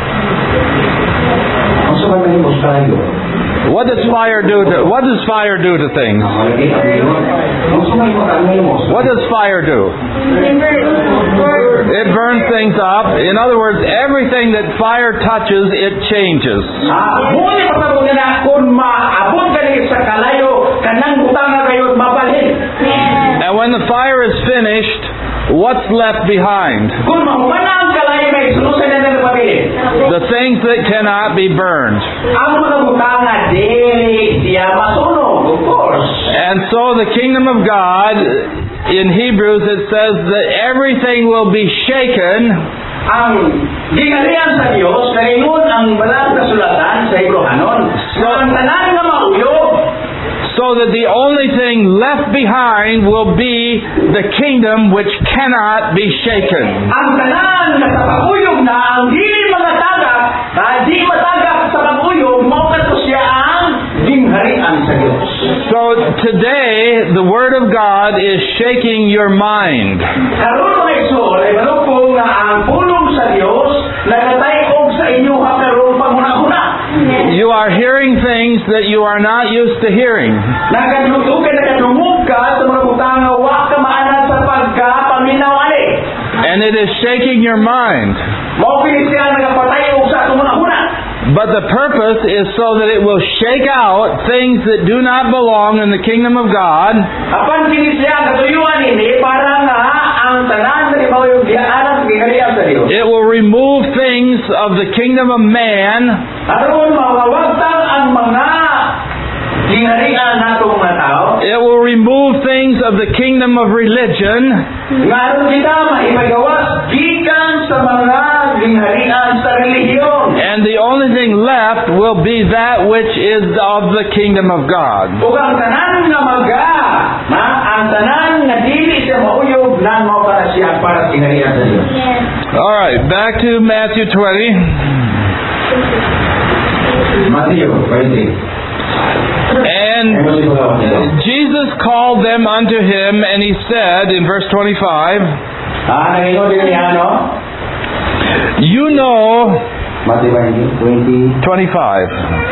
Ang saman na imo sa kalayo. What does fire do to things? What does fire do? It burns things up. In other words, everything that fire touches, it changes. Muli pasabot na kung maabot ka sa kalayo, kanang butang na kayo mabalhin. And when the fire is finished, what's left behind? Kung mahumana ang kalayo, may sulusan na ng pabili. The things that cannot be burned. Ang mga butang na dili siya masunog, of course. And so the kingdom of God, in Hebrews it says that everything will be shaken. Ang gingalian sa Diyos, kaingon ang balang kasulatan sa Hebrewanon. So, ang tanan nga mauyog, So that the only thing left behind will be the kingdom which cannot be shaken. ang tanan nga sa paguyog na ang dili magatagak, di matagak sa paguyog, maukat ko siya ang gingharian sa Diyos. So today, the Word of God is shaking your mind. Karon mga igsoon ay malupong nga ang pulong sa Diyos nagatayog sa inyo karon pagmuna-una. You are hearing things that you are not used to hearing. Nakadlugog ka sa mga butang nga wa ka maanan sa pagkapaminaw ani. And it is shaking your mind. Mao kini siya nagapatayog sa pagmuna-una. But the purpose is so that it will shake out things that do not belong in the kingdom of God. Apan kini siya katuyuan ini para nga ang tanan sa ibaw dianan gigalian sa Dios. It will remove things of the kingdom of man Aron mawawagtang ang mga gingharian natong mga tao. It will remove things of the kingdom of religion, Nga aron kita maipagawas gikan sa mga gingharian sa relihiyon. and the only thing left will be that which is of the kingdom of God. Ug ang tanan nga ang tanan nga dili siya mauyog nan mao para siya para sa gingharian sa Dios. All right, back to Matthew 20. Matthew 20. And Jesus called them unto him, and he said in verse 25, Nangingon din niya, no? You know, Matthew 20, 25,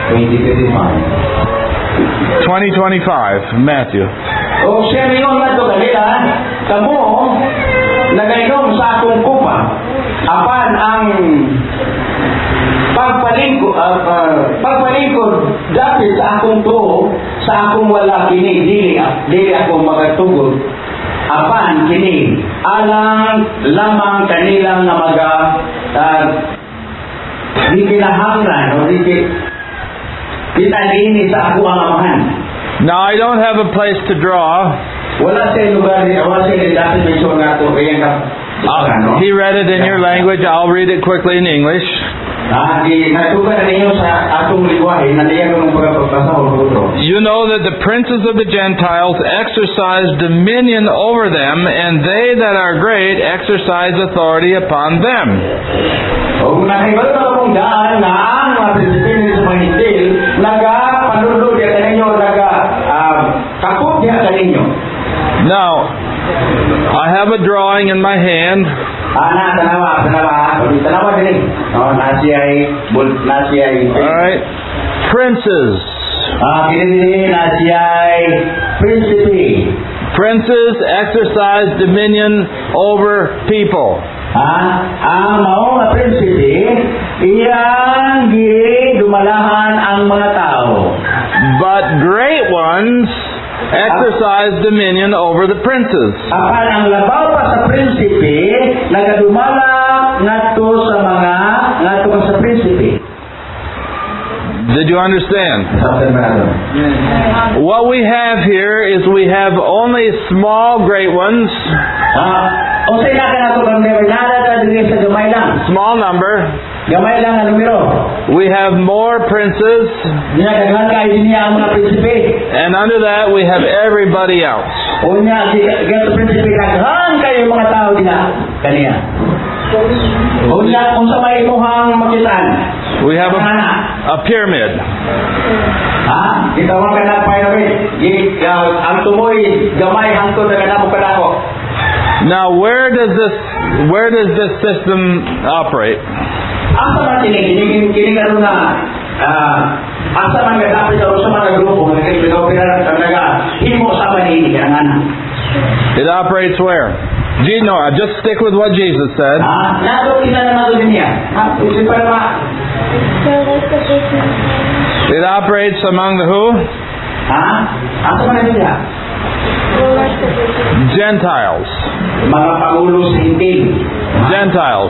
20:25, Matthew. O siya ningon nga ito kanila, kamo, nagainom sa akong kupa, apan ang pagpalingkod dapit sa akong tuo, sa akong wala kini, dili ako magatugod. Apan kini alang lamang kanilang nga di kinahanglan o di pinalini sa ako ang amahan. Now, I don't have a place to draw. Wala sa lugar, wala sa dapat may suwa nga ito. He read it in your language. I'll read it quickly in English. You know that the princes of the Gentiles exercise dominion over them, and they that are great exercise authority upon them. Now, I have a drawing in my hand. Alright. Princes. Princes exercise dominion over people. Ang maong prinsipe, iyang dumalahan ang mga tao. But great ones exercise dominion over the princes. Apan ang labaw pa sa prinsipe, nagadumala ngadto sa prinsipe. Did you understand? What we have here is we have only small great ones. Small number. We have more princes. And under that we have everybody else. We have a pyramid. Now, where does this system operate? It operates where? Just stick with what Jesus said. It operates among the who? Gentiles. Gentiles.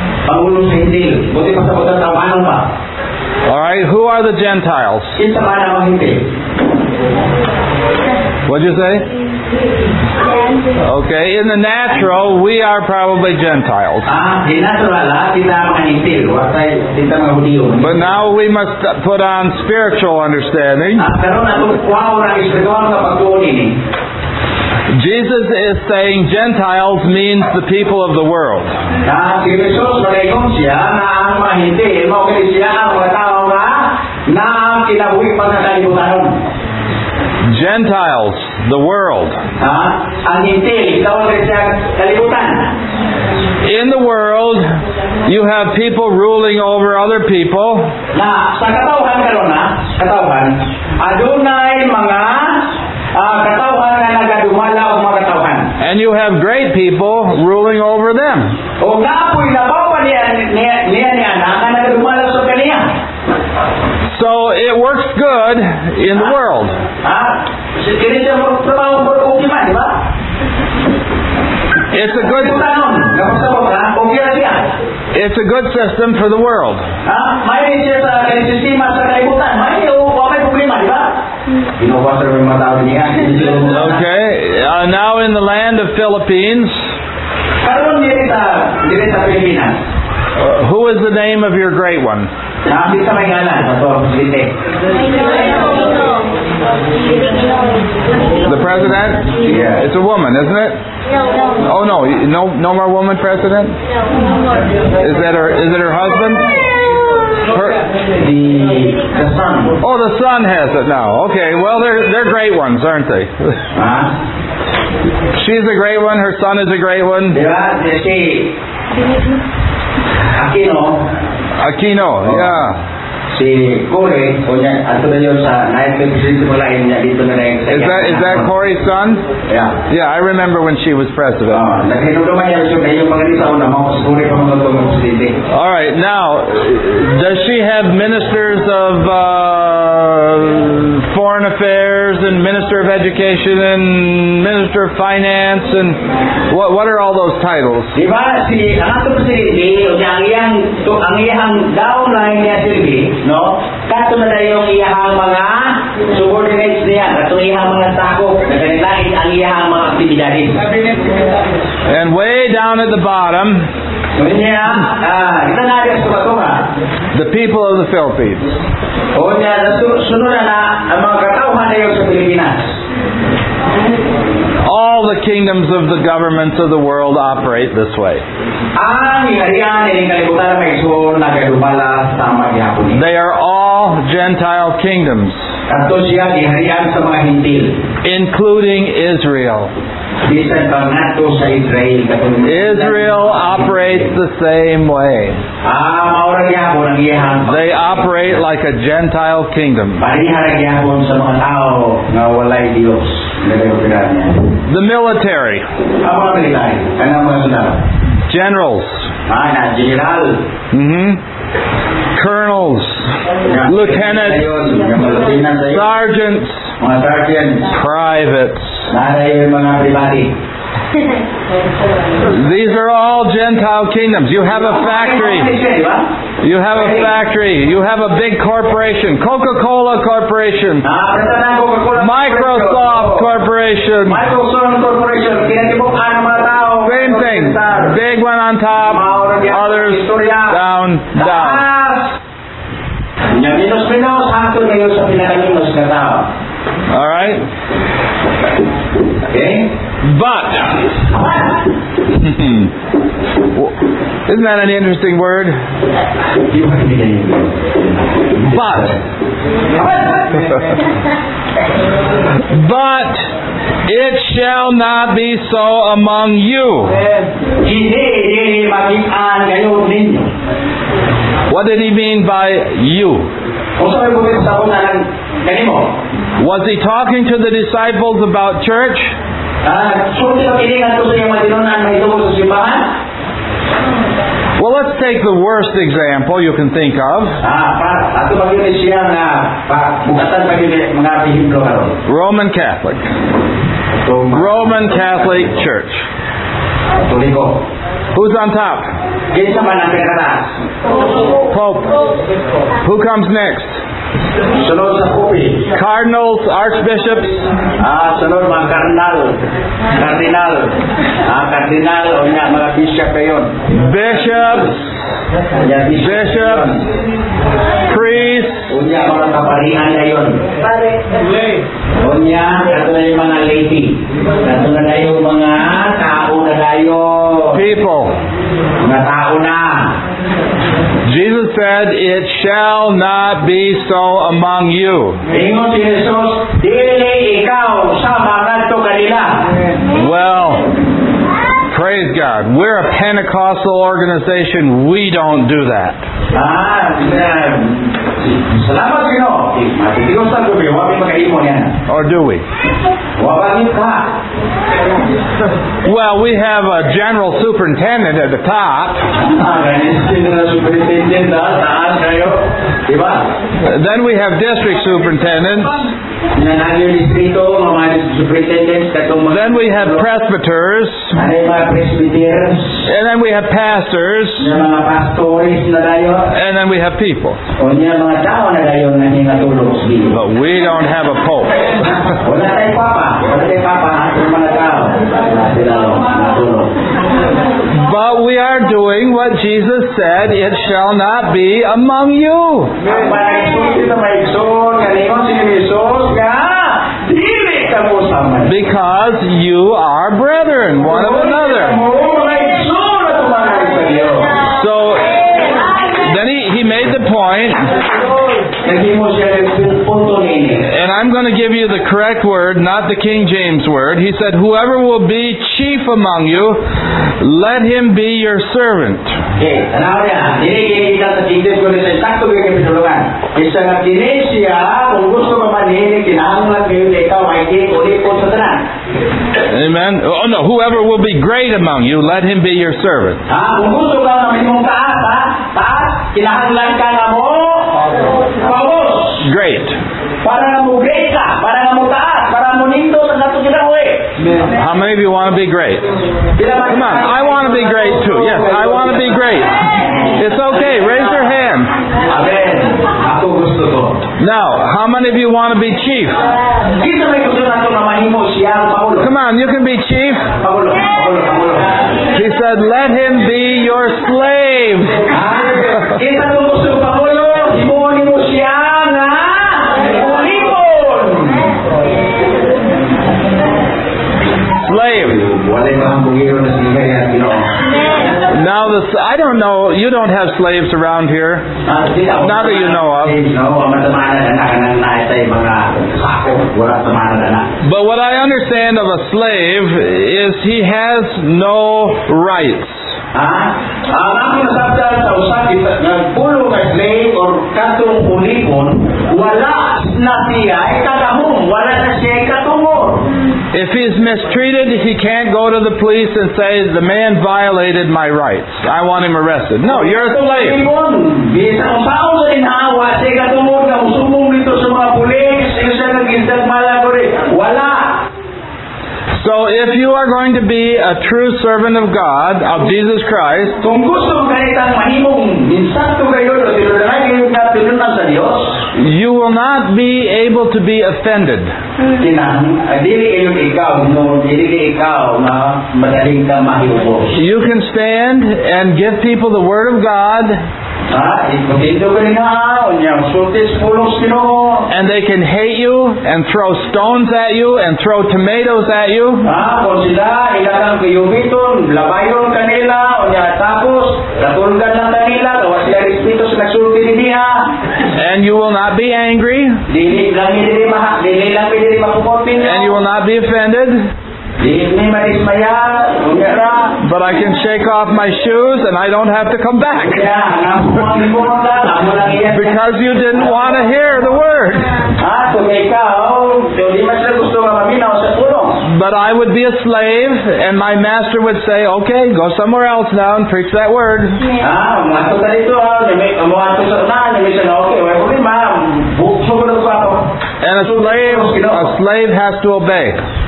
Alright, who are the Gentiles? What'd you say? Okay, in the natural, we are probably Gentiles. But now we must put on spiritual understanding. Jesus is saying Gentiles means the people of the world. Gentiles, the world. In the world, you have people ruling over other people. And you have great people ruling over them. So it works good in the world. It's a good system for the world. Okay, now in the land of Philippines, who is the name of your great one? The president? Yeah. It's a woman, isn't it? No. Oh no, no more woman president? No. Is it her husband? The son. Oh, the son has it now. Okay, well they're great ones, aren't they? She's a great one, her son is a great one. Aquino, yeah. Si Corey, ato na yun sa night president mo lang niya dito na rin. Is that Corey's son? Yeah. Yeah, I remember when she was president. Naghinuduman niya yung pangalisa una mo, Corey pa mga presidente. All right, now Minister of Education and Minister of Finance and what are all those titles? Di ba si ang ato presidente o ang iyang downline niya silbi, no? Kato na yung iyang mga subordinates niya, kato iyang mga sakop, na kanilain ang iyang mga aktibidades. And way down at the bottom, kita na sa batunga. the people of the Philippines. O niya, sunod na ang mga katauhan na yun sa Pilipinas. All the kingdoms of the governments of the world operate this way. Ang iharian ng kalibutan may iso nagadumala sa magyapon niya. They are all Gentile kingdoms, Kato siya iharian sa mga hintil. including Israel. Bisan pang nato sa Israel. Israel operates the same way. Maurang yapon ang iyang. They operate like a Gentile kingdom. Pariharang yapon sa mga tao na walay Diyos. The military, Ang mga military, kanang mga sundalo. generals, Na general. colonels, lieutenants, sergeants, Mga sergeant. privates. Naray yung mga pribadi. These are all Gentile kingdoms. You have a factory. Di ba? You have a factory. You have a big corporation. Coca-Cola Corporation. Presentang Coca-Cola. Microsoft Corporation. Microsoft Corporation. Kinatibok ang mga tao. Same thing. Big one on top, others down. Minos-minos, hangtod kayo sa pinakaminos na tao. Alright? Okay? But, isn't that an interesting word? But, but it shall not be so among you. Hindi maging-an kayo ninyo. What did he mean by you? Kung saan mo sa una ng kanimo? Was he talking to the disciples about church? So, ito kilingan ko sa iyong matinunan may tungkol sa simbahan? Well, let's take the worst example you can think of. Ato ba yun siya na bukatan pa yun mga bihindro karon? Roman Catholic. Roman Catholic Church. Katoliko. Who's on top? Kinsa man ang pinakatas? Pope. Who comes next? Sunod sa kopi. Cardinals, archbishops. Sunod mga kardinal. Kardinal o nga mga bishop kayon. Bishops. Bishops. Priests. O nga mga kaparihan kayon. O nga, kato na yung mga lady. Kato na yung mga tao na kayo. People. Mga tao na. Jesus said, "It shall not be so among you." Ingon si Jesus, dili ikaw sama ngadto kanila. Well, praise God. We're a Pentecostal organization. We don't do that. Salamat Ginoo. Matitigos sa gabi, wabi makaimo yan. Or do we? Wabagin ka. Well, we have a general superintendent at the top. Ganyan sila superintendent taas kayo. Diba? Then we have district superintendents. Nanagyo distrito, mga superintendents, katong mga... Then we have presbyters. Ano yung mga presbyters? And then we have pastors. Yung mga pastores na dayo. And then we have people. O niya mga tao na dayo na hingatulog sa Biblia. But we don't have a pope. Wala tayong papa. Ang mga tao. Wala sila natulog. But we are doing what Jesus said, "It shall not be among you." Ang parang ito may ikson, kaningon si Jesus nga, dili ka mo sama. Because you are brethren, one of another. So, then he made the point, and I'm going to give you the correct word, not the King James word. He said, "Whoever will be chief among you, let him be your servant." Tanaw niya, hindi kita sa English ko rin sa sakto kayo kapitulungan. Isa nga kini siya, kung gusto ka manhinig, kinahanglan kayo na ikaw may ulit po sa tanan. Amen. Oh no, whoever will be great among you, let him be your servant. Kung gusto ka na may mong taas, kinahanglan ka na mo, pabos. Great. Para na mo great ka, para na mo taas, para mo Dios ang atong ginawi. How many of you want to be great? Come on, I want to be great too. Yes, I want to be great. It's okay. Raise your hand. Amen. Ako gusto ko. Now, how many of you want to be chief? Kita may gusto nato na mahimo siya ang Pangulo. Come on, you can be chief. Pangulo. He said, let him be your slave. Kita kung gusto ng Pangulo, himuon mo siya nga ulipon. Slave. Walay mahambugiro na siya yan, Ginoo. Now, I don't know, you don't have slaves around here. Not that you know of. But what I understand of a slave is he has no rights. Ang akong nasabdan sa usap, nagpulo na slave or katong ulipon, wala na siya ay katahong, wala na siya ay katungor. If he's mistreated, he can't go to the police and say, the man violated my rights. I want him arrested. No, you're a slave. Bisa kung saan sa inhawa, siya katungor na usumong dito sa mga pulis, siya nag-indag malagori. Wala. So if you are going to be a true servant of God, of Jesus Christ, kung gusto mong ganitang mahimong insakto kayo o tinunay kayo na tinunan sa Diyos, you will not be able to be offended. Dili kayo ikaw na madaling ka mahibos. You can stand and give people the Word of God, and they can hate you and throw stones at you and throw tomatoes at you. Kung sila ilang kayubiton, labayon kanila, o niya tapos, katulgan lang kanila, tawa sila respeto sa nagsulti niya. And you will not be angry. Dili lang And you will not be offended. But I can shake off my shoes and I don't have to come back. Because you didn't want to hear the Word. But I would be a slave and my master would say, okay, go somewhere else now and preach that Word. And a slave has to obey.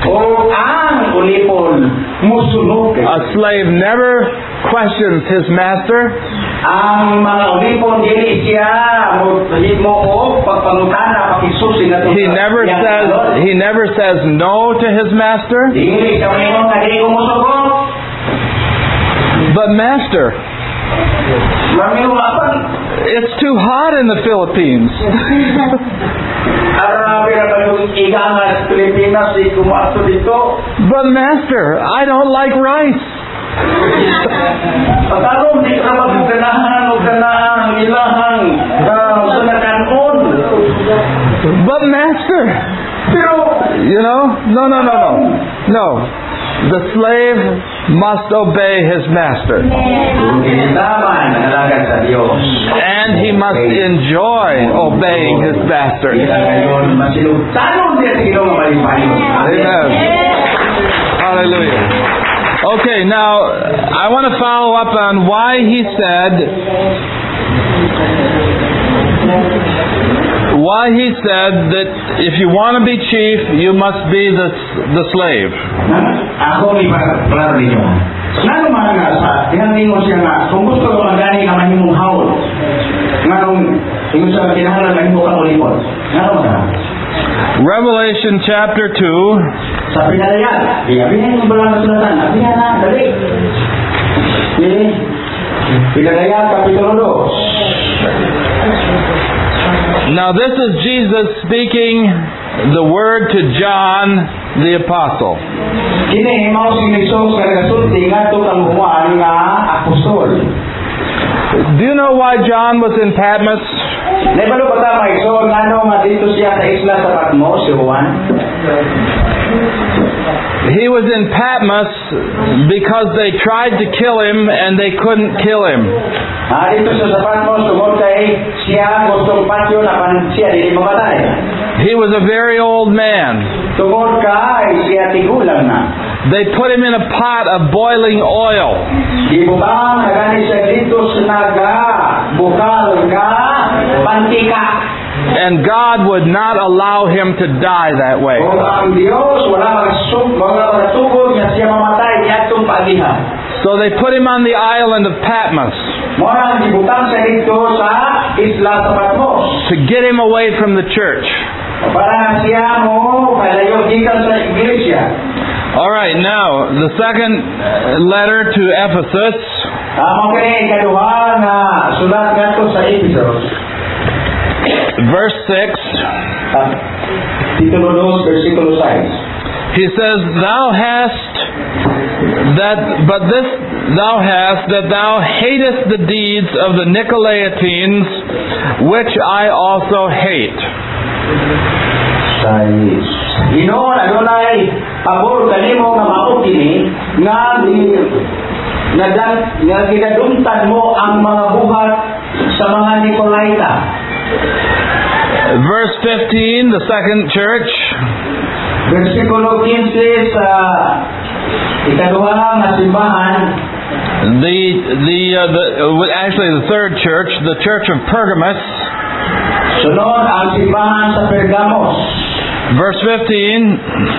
A slave never questions his master. He never says no to his master. But master, it's too hot in the Philippines. But master, I don't like rice. But master, you know, no. The slave must obey his master. And he must enjoy obeying his master. Amen. Hallelujah. Okay, now I want to follow up on why he said that if you want to be chief, you must be the slave. Ako ni klaro ninyo. Nano man nga sa tinanong siya nga kung gusto ko magani nga mahimong haul. Nganong ingon sa kinahanglan mahimo kang ulipon. Nano man. Revelation chapter 2. Sa pinalayan, biyabihin mo lang sa sulatan. Abihan na, dali. Pinalayan, kapitulo 2. Now this is Jesus speaking the word to John the Apostle. Kini mao si Jesus kagasulti ngadto kang Juan nga apostol. Do you know why John was in Patmos? Nebalo ba ta may so ngano nga dito siya sa isla sa Patmos si Juan? He was in Patmos because they tried to kill him and they couldn't kill him. Dito sa Patmos tungod kay siya gustong patyo na pan siya dili mamatay. He was a very old man. Tungod kay siya tigulang na. They put him in a pot of boiling oil. Ibutang gani siya dito sa naga bukal ka mantika. And God would not allow him to die that way. O ang Dios wala magatugod nga siya mamatay niadtong paagihan. So they put him on the island of Patmos Mo nang gibutang sa dito sa isla sa Patmos. to get him away from the church. Para siya mo kalayo gikan sa iglesia. All right, now, the second letter to Ephesus, Mao kini ikaduha nga sulat ngadto sa Efesos. verse 6, Titulo 2 versikulo 6. he says, Thou hast that thou hatest the deeds of the Nicolaitans, which I also hate. Ginoon adunay pabor kanimo nga mao kini nga ginadungtan mo ang mga buhat sa mga Nicolaita. Verse 15, the second church, Versikulo 15 sa ikaduha nga simbahan. Actually the third church, the church of Pergamos, Sunod ang simbahan sa Pergamos. verse 15,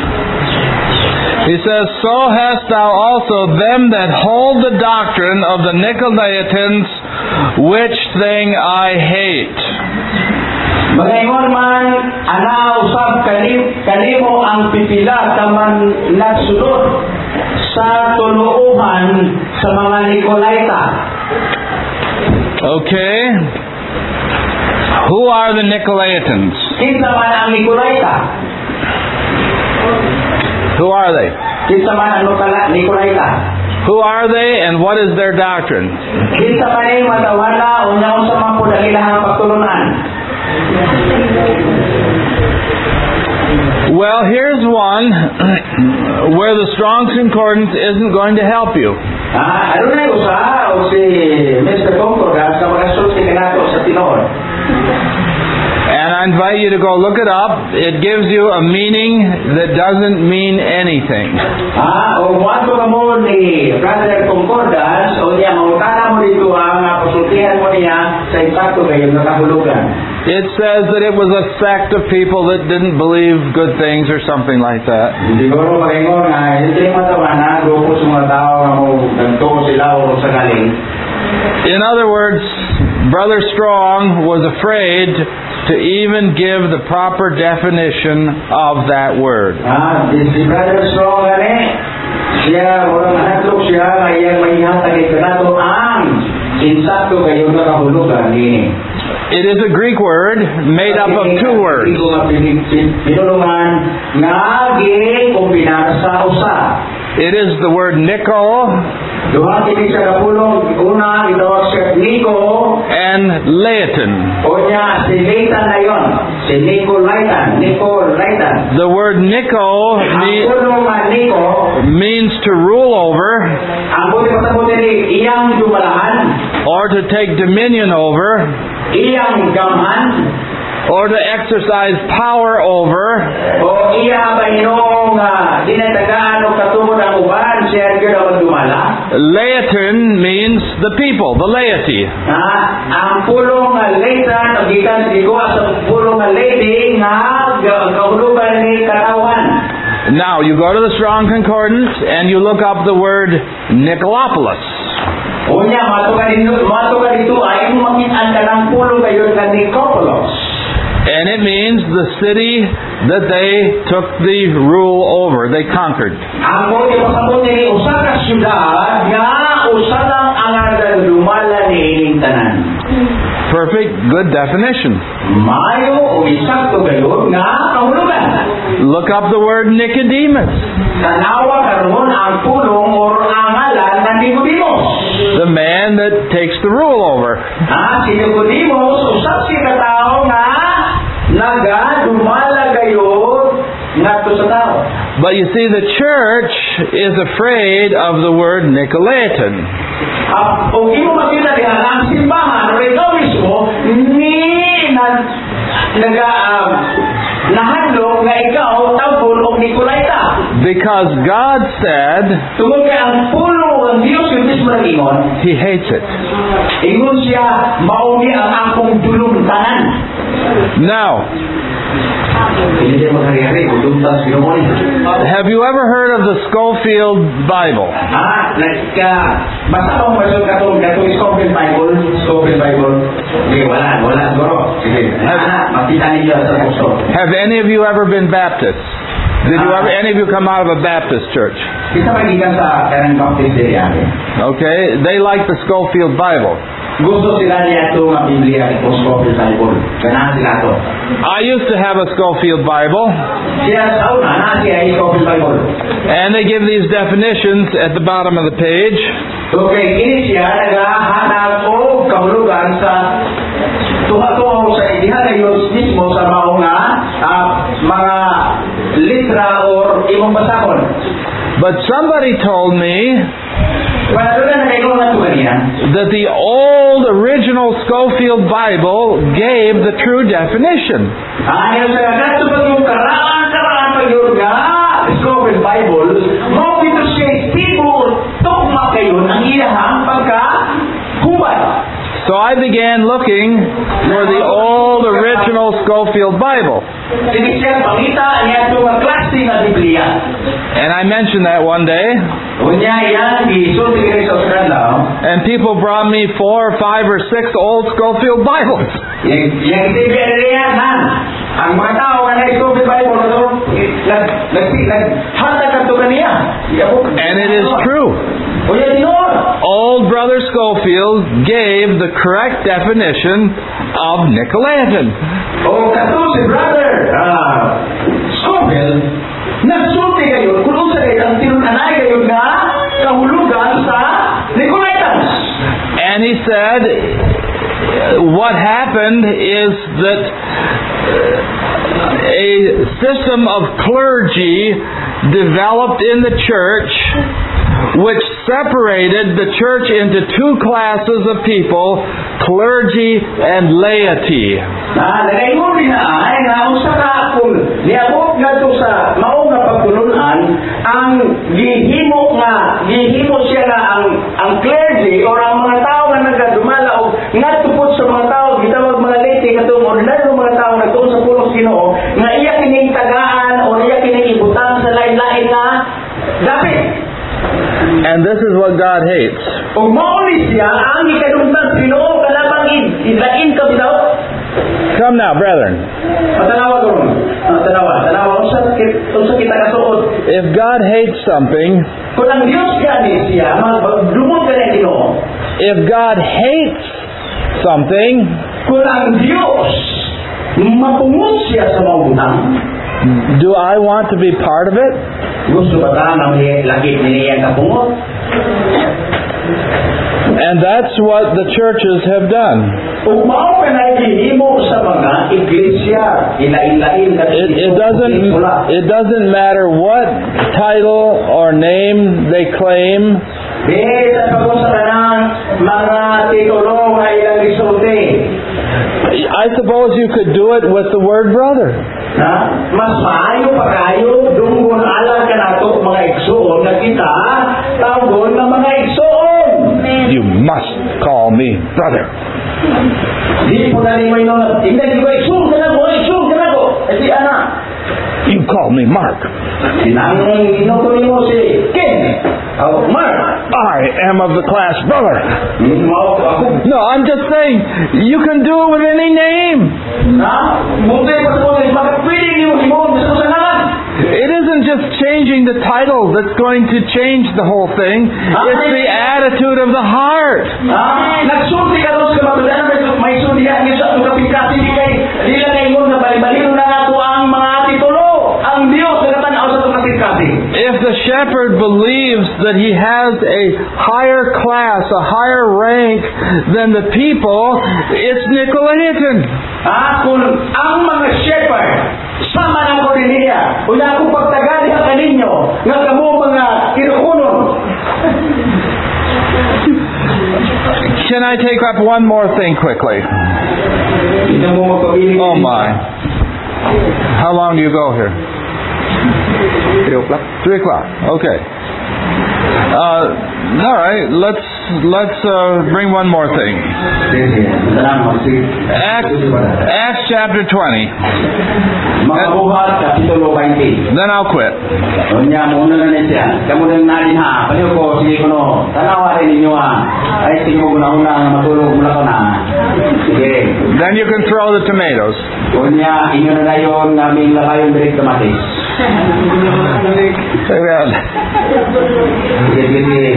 he says, So hast thou also them that hold the doctrine of the Nicolaitans, which thing I hate. Magaingon man ana usab kanimo ang pipila kaman nagsulod sa tuluuhan sa mga Nicolaita. Okay. Who are the Nicolaitans? Kinsa man ang Nicolaita? Who are they? Kinsa man ang Nicolaita? Who are they and what is their doctrine? Kinsa man ay matawala o naon sa mga pudalilahang pagtulunan? Well, here's one where the Strong's Concordance isn't going to help you. Ano na usa o si Mr. Concordat sa mga sulti kanato sa tinuod? And I invite you to go look it up. It gives you a meaning that doesn't mean anything. O wato ka mo ni Brother Concordat o niya mangutana mo dito ang pasultihan mo niya sa impacto kayo nakahulugan. It says that it was a sect of people that didn't believe good things or something like that. Siguro magaingon nga hindi matawanan grupo sa mga tao nga mo ganto sila o sa galing. In other words, Brother Strong was afraid to even give the proper definition of that word. Si Brother Strong gani siya walang nahatlok siya nga iyang maihatag kanato ang insakto kayo nakahulugan ni. It is a Greek word made up of two words. Pinulungan nga gikumbinado sa usa. It is the word Nico Duha kini sa kapulong una itawag siya Nico and Laetan. o niya si Leitan na yon. Si Nicolaitan. The word Nico Ang pulong nga Nico means to rule over ang buti pasabuti ni iyang dumalahan, or to take dominion over iyang gamhan, or to exercise power over o iya ba inong dinatagaan o katungod ang uban siya gyud ang dumala. Laetan means the people, the laity. Ang pulong nga Leitan o gikan sigo sa pulong nga lady nga kahulugan ni katawan. Now, you go to the Strong Concordance and you look up the word Nicolapolis. Unya matukan dito ay makitaan ka ng pulong kayo nga Nicopolis. And it means the city that they took the rule over, they conquered. Ang buti pasabuti ni usa ka syudad nga usa lang ang lumala ni ining tanan. Perfect, good definition. Mayo o isakto kayo nga kahulugan. Look up the word Nicodemus, Tanawa karon ang pulong o ang ngalan ng Nicodemos. the man that takes the rule over. Si Nicodemos usab si katao nga dumala kayo ngadto sa tao. But you see, the church is afraid of the word Nicolaitan. O imo makita diha ang simbahan o ikaw mismo ni nahadlok nga ikaw tawgon og Nicolaita. Because God said Tungod kay ang pulo ang Dios yung mismo nag-ingon, He hates it. ingon siya, mauni ang akong dulong tanan. Now, Hindi siya maghari-hari, kuduntas, pinumuli. have you ever heard of the Scofield Bible? Basta kung masuk katong Scofield Bible. Sige, wala, siguro. Sige, makita niyo sa gusto. Have any of you ever been Baptists? Did you ever, any of you come out of a Baptist church? Kita magikan sa Karang Baptist din yan. Okay, they like the Scofield Bible. Gusto sila niya ito ang Biblia itong Scofield Bible. Ganahan sila ito. I used to have a Scofield Bible, Siya sa una, siya ay Scofield Bible. and they give these definitions at the bottom of the page. Okay, ini siya naghahanap o kahulugan sa tuha-tuha sa idiha ngayon mismo sa mga mga litra or imong basakon. But somebody told me Pero na nagkaroon na ito kanina. that the old original Scofield Bible gave the true definition. Ayaw sa gato pag yung karaan pag yung Scofield Bible, mo dito siya istibo tugma kayo ang iyahang pagka-hubad. So I began looking for the old original Scofield Bible. Sige siya pangita niya ito ang klase na Biblia. And I mentioned that one day, Unya yan, isulti kayo sa skandal. and people brought me 4 or 5 or 6 old Scofield Bibles. Yang Biblia na yan, ha? Ang mga tao na Scofield Bible, naghatag ang tugan niya. And it is true. Unya dinoon. Old Brother Scofield gave the correct definition of Nicolaitan. O kato si brother Scofield, nagsulti kayo kung unsa kayo ang tinunanay kayo na kahulugan sa Nicolaitans. And he said, what happened is that a system of clergy developed in the church which separated the church into 2 classes of people, clergy and laity. Nagayon rin na ay na usa ka kung niabot nga to sa mao nga pagtulunan ang gihimo siya nga ang clergy or ang mga tao nga nagadumala og ngatupod sa mga tao gitawag mga laity katong ordinaryo mga tao nagtuon sa pulong Ginoo nga iya kining tagaan o iya kining ibutang sa lain-lain nga dapit. And this is what God hates. O maulis siya ang ikadungtan Ginoo kalabang idlain ka bitaw. Come now, brethren. Tanawa ko. Tanawa unsa kita kasuot. If God hates something, Kung ang Diyos gani siya lumot ka na Ginoo. if God hates something, Kung ang Diyos mapungot siya sa mawutang, do I want to be part of it? gusto ba ta na may lakit niya kapungot? And that's what the churches have done. Kung mao ka na gihimo sa mga iglesia, ilain-lain na It doesn't matter what title or name they claim. sa pagkong sa kanang mga titulo nga ilang gisulti. I suppose you could do it with the word brother. Mas maayo pa kayo dungon alam ka nato mga igsoon na kita tawgon ng mga igsoon. You must call me brother. Di po na rin may nung hindi ko igsoon ka na ko. Di ana. You call me Mark. Sinanong inutuloy mo si Ken. Mark. I am of the class brother. Mao ako. No, I'm just saying, you can do it with any name. Munti pa po makapili niyo mo sa ngalan. It isn't just changing the title that's going to change the whole thing. It's the attitude of the heart. Nagsulti ka doon sa matulan may sulihan niyo sa kapikasi di kay dila kay mo na bali-balino na nato ang mga titulo. Ang Dios nagtanaw sa kapikasi. If the shepherd believes that he has a higher class, a higher rank than the people, it's Nicolaitan. Kung ang mga shepherd sama ng Cornelia, una akong pagtagali ang kaninyo nga kamo mga kinukunon. Can I take up one more thing quickly? Oh my. How long do you go here? 3 o'clock. 3 o'clock. Okay. All right. Let's let's bring one more thing. Sige. Salamat. Acts chapter 20. Mga buhat, Kapitulo 20. Then I'll quit. Unya, muna na siya. Kamu nang nanin ha. Paliw ko, sige ko no. Tanawa rin ninyo ha. Ay, sige mo guna-una matulog mula ko na. Sige. Then you can throw the tomatoes. Unya, inyo na na yun naming lakayon direct kamatis. Amen. Sige.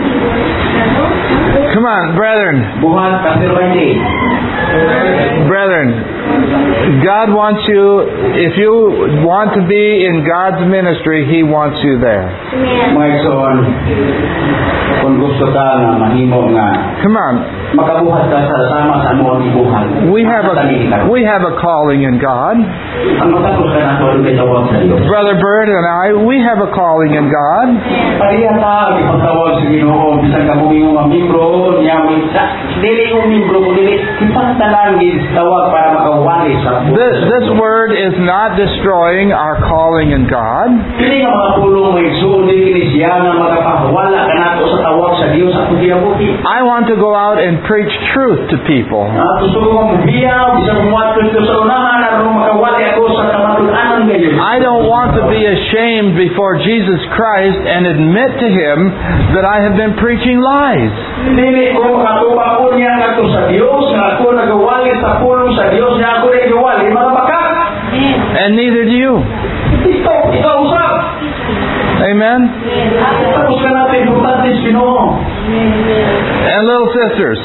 Come on, brethren. Buhat, Kapitulo 20. Brethren, God wants you, if you want to be in God's ministry, He wants you there. Mga igsoon, kung gusto ka nga mahimo nga Come on. makabuhat ka sa sama sa mo ang ibuhat. We have a calling in God. Ang matapos ka na ito ay tawag sa Diyos. Brother Bird and I, we have a calling in God. Pariya ka, ipagtawag sa Ginoo, bisan ka mong mga membro, niya dili yung membro ko, dili, kitang talang tawag para makawali sa This word is not destroying our calling in God. Dili nga mga pulong may igsoon, dili siya nga makapahawala ka na sa tawag sa Diyos at kugiyabuti. I want to go out and preach truth to people. Gusto ko magbiyaw, bisan muwat ko sa unahan, aron makawali ako sa kamatudanan ngayon. I don't want to be ashamed before Jesus Christ and admit to Him that I have been preaching lies. Dili ko makatuba ko niya nga sa Diyos, nga ako nagawali sa pulong sa Diyos, nga ako nagawali, mga bakak. And neither do you. Ikaw usap. Amen? Tapos ka natin, importante sa Ginoo. And little sisters,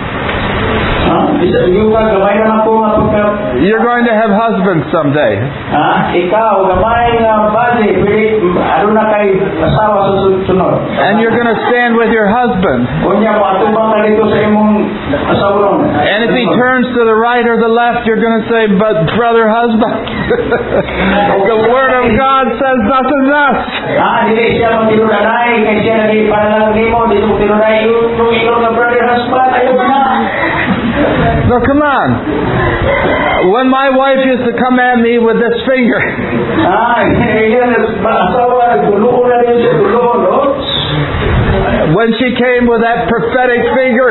Yung gamay na ako nga pagka... you're going to have husbands someday. Ikaw, gamay nga bali, ano na kay asawa sa sunod. And you're going to stand with your husband. Kunya mo, atubang na dito sa imong asawa. And if he turns to the right or the left, you're going to say, but brother husband, the Word of God says thus and thus. Dili siya magtinunay, kaya siya naging panalang mo, dito tinunay yung ikaw na brother husband, ayaw na. No, come on. When my wife used to come at me with this finger, when she came with that prophetic finger,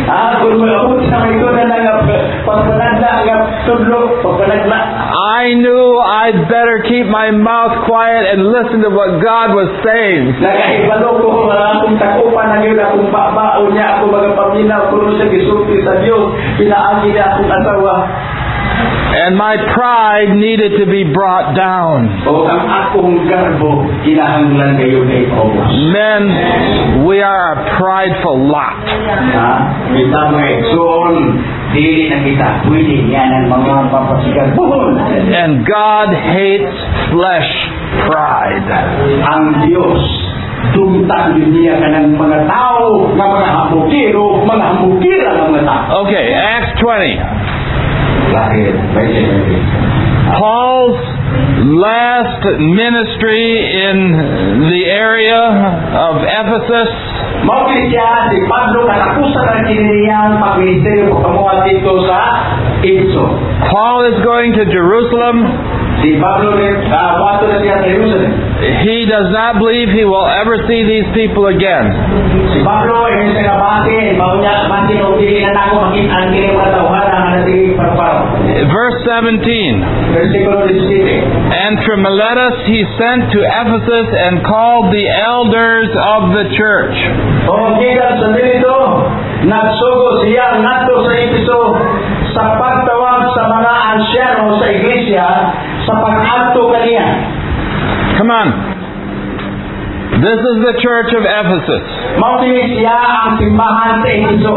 I knew I'd better keep my mouth quiet and listen to what God was saying. And my pride needed to be brought down. Men, we are a prideful lot. And God hates flesh pride. Ang Diyos tungtang dunia kanang mga tao nga mga hambukiro, mga hambukira ng mga tao. Okay, Acts 20. Paul's last ministry in the area of Ephesus. Maugli siya si Pablo katapusan ng kiniriyang pagministeryo pagkamuha dito sa Efeso. Paul is going to Jerusalem. Si Pablo wato na siya sa Jerusalem. He does not believe he will ever see these people again. Si Pablo ay sa kabate, maunya mati o dili na nako makita ang kini mga tawhan ang natigig parparo. Verse 17. Versikulo 17. And from Miletus he sent to Ephesus and called the elders of the church. O gikan sa dito, nagsugo siya ngadto sa Efeso sa pagtawag sa mga ansyano sa iglesia sa pag-adto kaniya. Come on. This is the church of Ephesus. Maugli siya ang simbahan sa Efeso.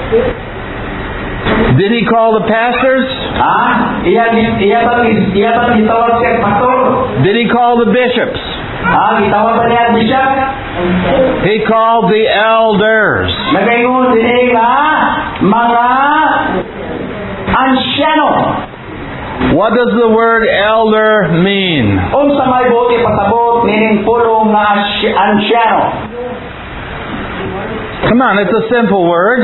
Did he call the pastors? Iya ba gitawag siya pastor? Did he call the bishops? Gitawag ba niya bishop? He called the elders. Nagaingon din nga mga ansyano. What does the word elder mean? Unsa may buti pasabot nining pulong nga ansyano? Come on, it's a simple word.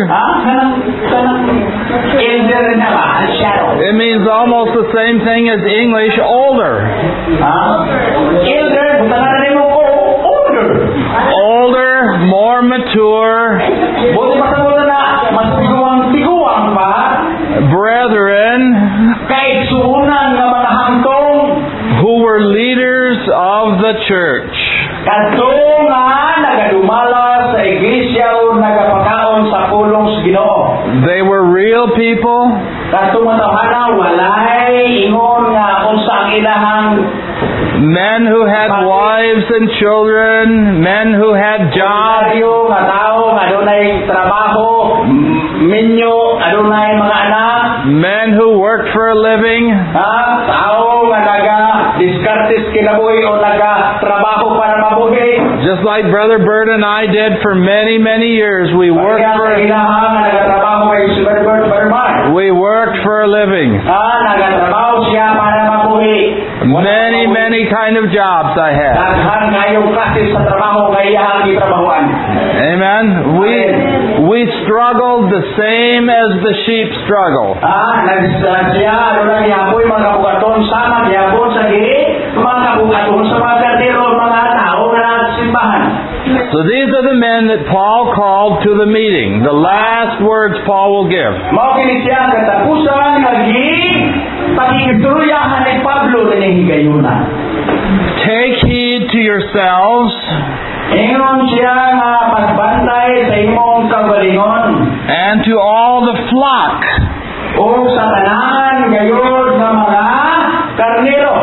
Elder na ba? Ansyano. It means almost the same thing as English older. Elder, buta na rin mo older. older, more mature Buti pa sa muna na, mas tiguang pa, brethren kaigsuunan nga mga hangtong, who were leaders of the church. kadto nga nagadumala sa iglesia o nagapakaon sa pulong sa Ginoo. They were real people. Kadto nga tawhana walay ingon nga unsa ang ilahang Men who had wives and children, men who had jobs, Ordinaryo nga tao nga adunay trabaho, minyo adunay mga anak, men who worked for a living, tao nga naga-diskartes kinabuhi o naga-trabaho para mabuhi. just like Brother Bert and I did for many, many years. We worked Kaya sa ilahang nga nagatrabaho kay si Bert Berman. for a living. Nagatrabaho siya para mabuhi. Many, many kind of jobs I had. Daghan kayong klase sa trabaho kay iyang gitrabahuan. Amen. We struggled the same as the sheep struggle. Siya, adunay yapoy mga kabugaton sama yapon sa mga kabugaton sa mga kardero, mga tao na nagsimbahan. So these are the men that Paul called to the meeting. The last words Paul will give. Mao kini siya katapusan nga pakikituruyahan ni Pablo na higayuna. Take heed to yourselves Ingon siya nga pagbantay sa imong kaugalingon and to all the flock. o sa tanan gayud nga mga karnero.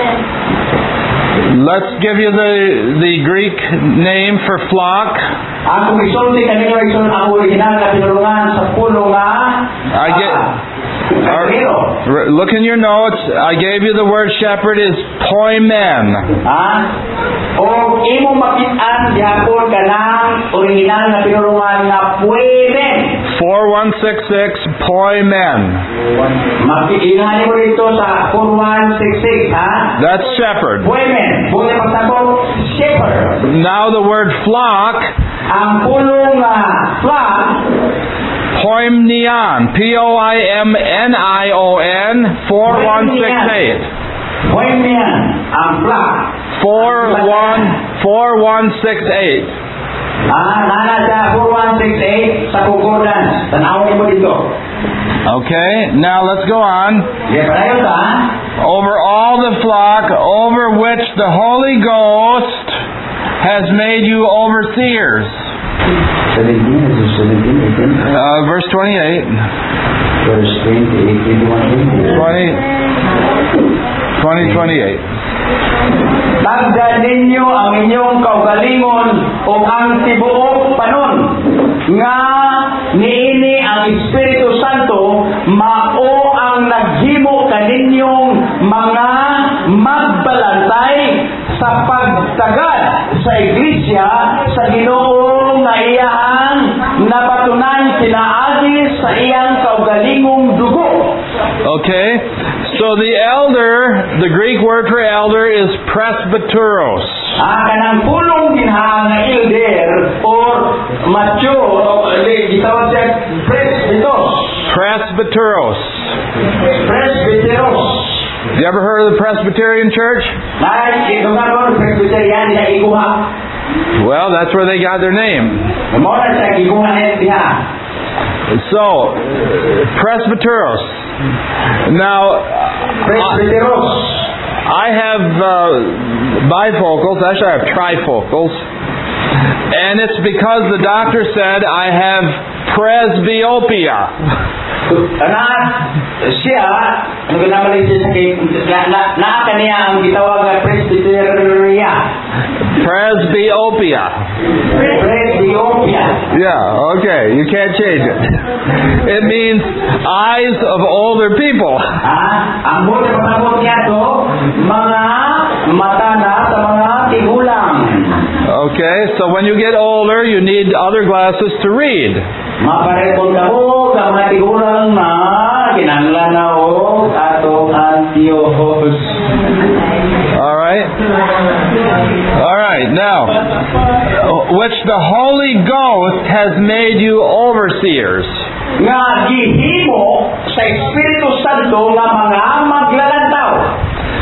Let's give you the Greek name for flock. Ako isulti kanino isulti ang original na pinulungan sa pulo nga karnero. Look in your notes. I gave you the word shepherd is poimen. O imong makit-an dihapon kanang original na pinulungan nga puweden. 4166 poimen. Makiinani mo dito sa 4166, ha? That's shepherd. Women, buti pagsabot, shepherd. Now the word flock, Ang pulong flock, poimnion, Poimnion, 4168. women, ang flock. 4168. Nana sa 4168 sa concordance. Tanawin mo dito. Okay, now let's go on. Yes, tayo ta. Over all the flock over which the Holy Ghost has made you overseers. 17, Verse 28. verse 28, 21, 28. Tagdan ninyo ang inyong kaugalingon o ang tibuok panon nga niini ang Espiritu Santo mao ang naghimo kaninyong mga magbalantay sa pagtagad sa iglesia sa Ginoo nga iyang napatunan pinaagi sa iyang kaugalingong dugo. Okay, so the elder, the Greek word for elder is presbyteros. Kanang pulong ginhang nga elder or mature o gitawag siya presbyteros. Presbyteros. Presbyteros. You ever heard of the Presbyterian Church? Ikuha ko Presbyterian na ikuha. Well, that's where they got their name. Mo na sa ikuha niya. So, presbyteros. Now, Presbyteros. I have bifocals. Actually, I have trifocals. And it's because the doctor said I have presbyopia. Siya, ano naman siya sa naaka niya ang gitawag na presbyteria. Presbyopia. Presbyopia. Yeah, okay. You can't change it. It means eyes of older people. Ang buti pasabot niya to, mga mata na sa mga tigulang. Okay, so when you get older, you need other glasses to read. Maparepon ka po sa mga tigulang na kinanglan na o atong antiojos. Alright? Alright, now, which the Holy Ghost has made you overseers. Nga gihimo sa Espiritu Santo nga mga maglalantaw.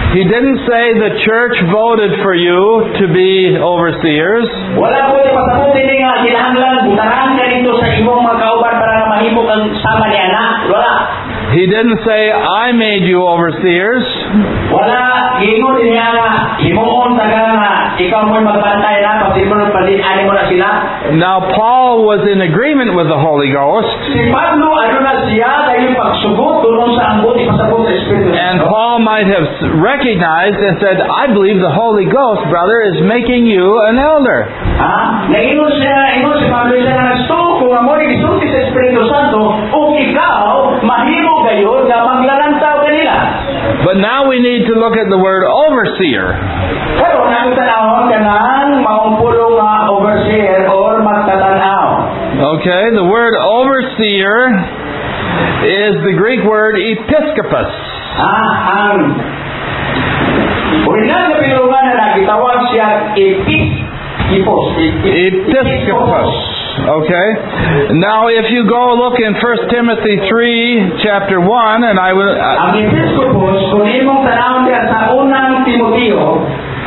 He didn't say the church voted for you to be overseers. Wala po di pasabot ini nga kinahanglan butaran ka dito sa imong mga kauban para nga mahimo kang sama ni anak. Wala. He didn't say, I made you overseers. Wala gingon niya nga himuon taga nga ikaw mo magbantay na pag mo ani mo na sila. Now, Paul was in agreement with the Holy Ghost, Si Pablo ano na siya dahil pagsugot tulong sa ambot ipasabot sa Espiritu and Santo. Paul might have recognized and said, I believe the Holy Ghost, brother, is making you an elder. Naingon si Pablo siya nga nagsuko kung amo ni gisulti sa Espiritu Santo o ikaw mahimo gayon nga maglalantaw kanila. But now we need to look at the word overseer. Pero nagtanawon ka ng maumpulo nga overseer or magtatanaw. Okay, the word overseer is the Greek word episkopos. Ang original na pinulungan na nagitawag siya episkopos. Episkopos. Okay. Now, if you go look in 1 Timothy 3, chapter 1, and I will... Ang episkopos, kung imong tanawon niya sa unang Timoteo,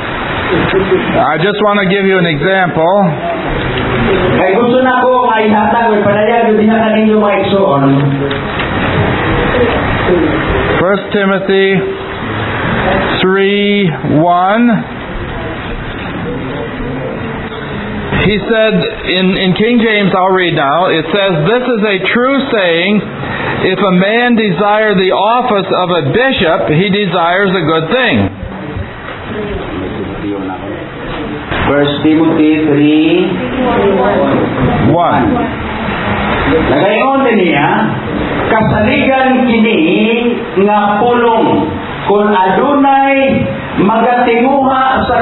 I just want to give you an example. kay gusto na ko nga ihatag o ipadayag yung dinatan ninyo mga igsoon. 1 Timothy 3:1. He said, in King James, I'll read now, it says, this is a true saying, if a man desire the office of a bishop, he desires a good thing. 1 Timothy 3:1. 1. Nagayon din niya, kasaligan kini nga pulong kung adunay magatinguha sa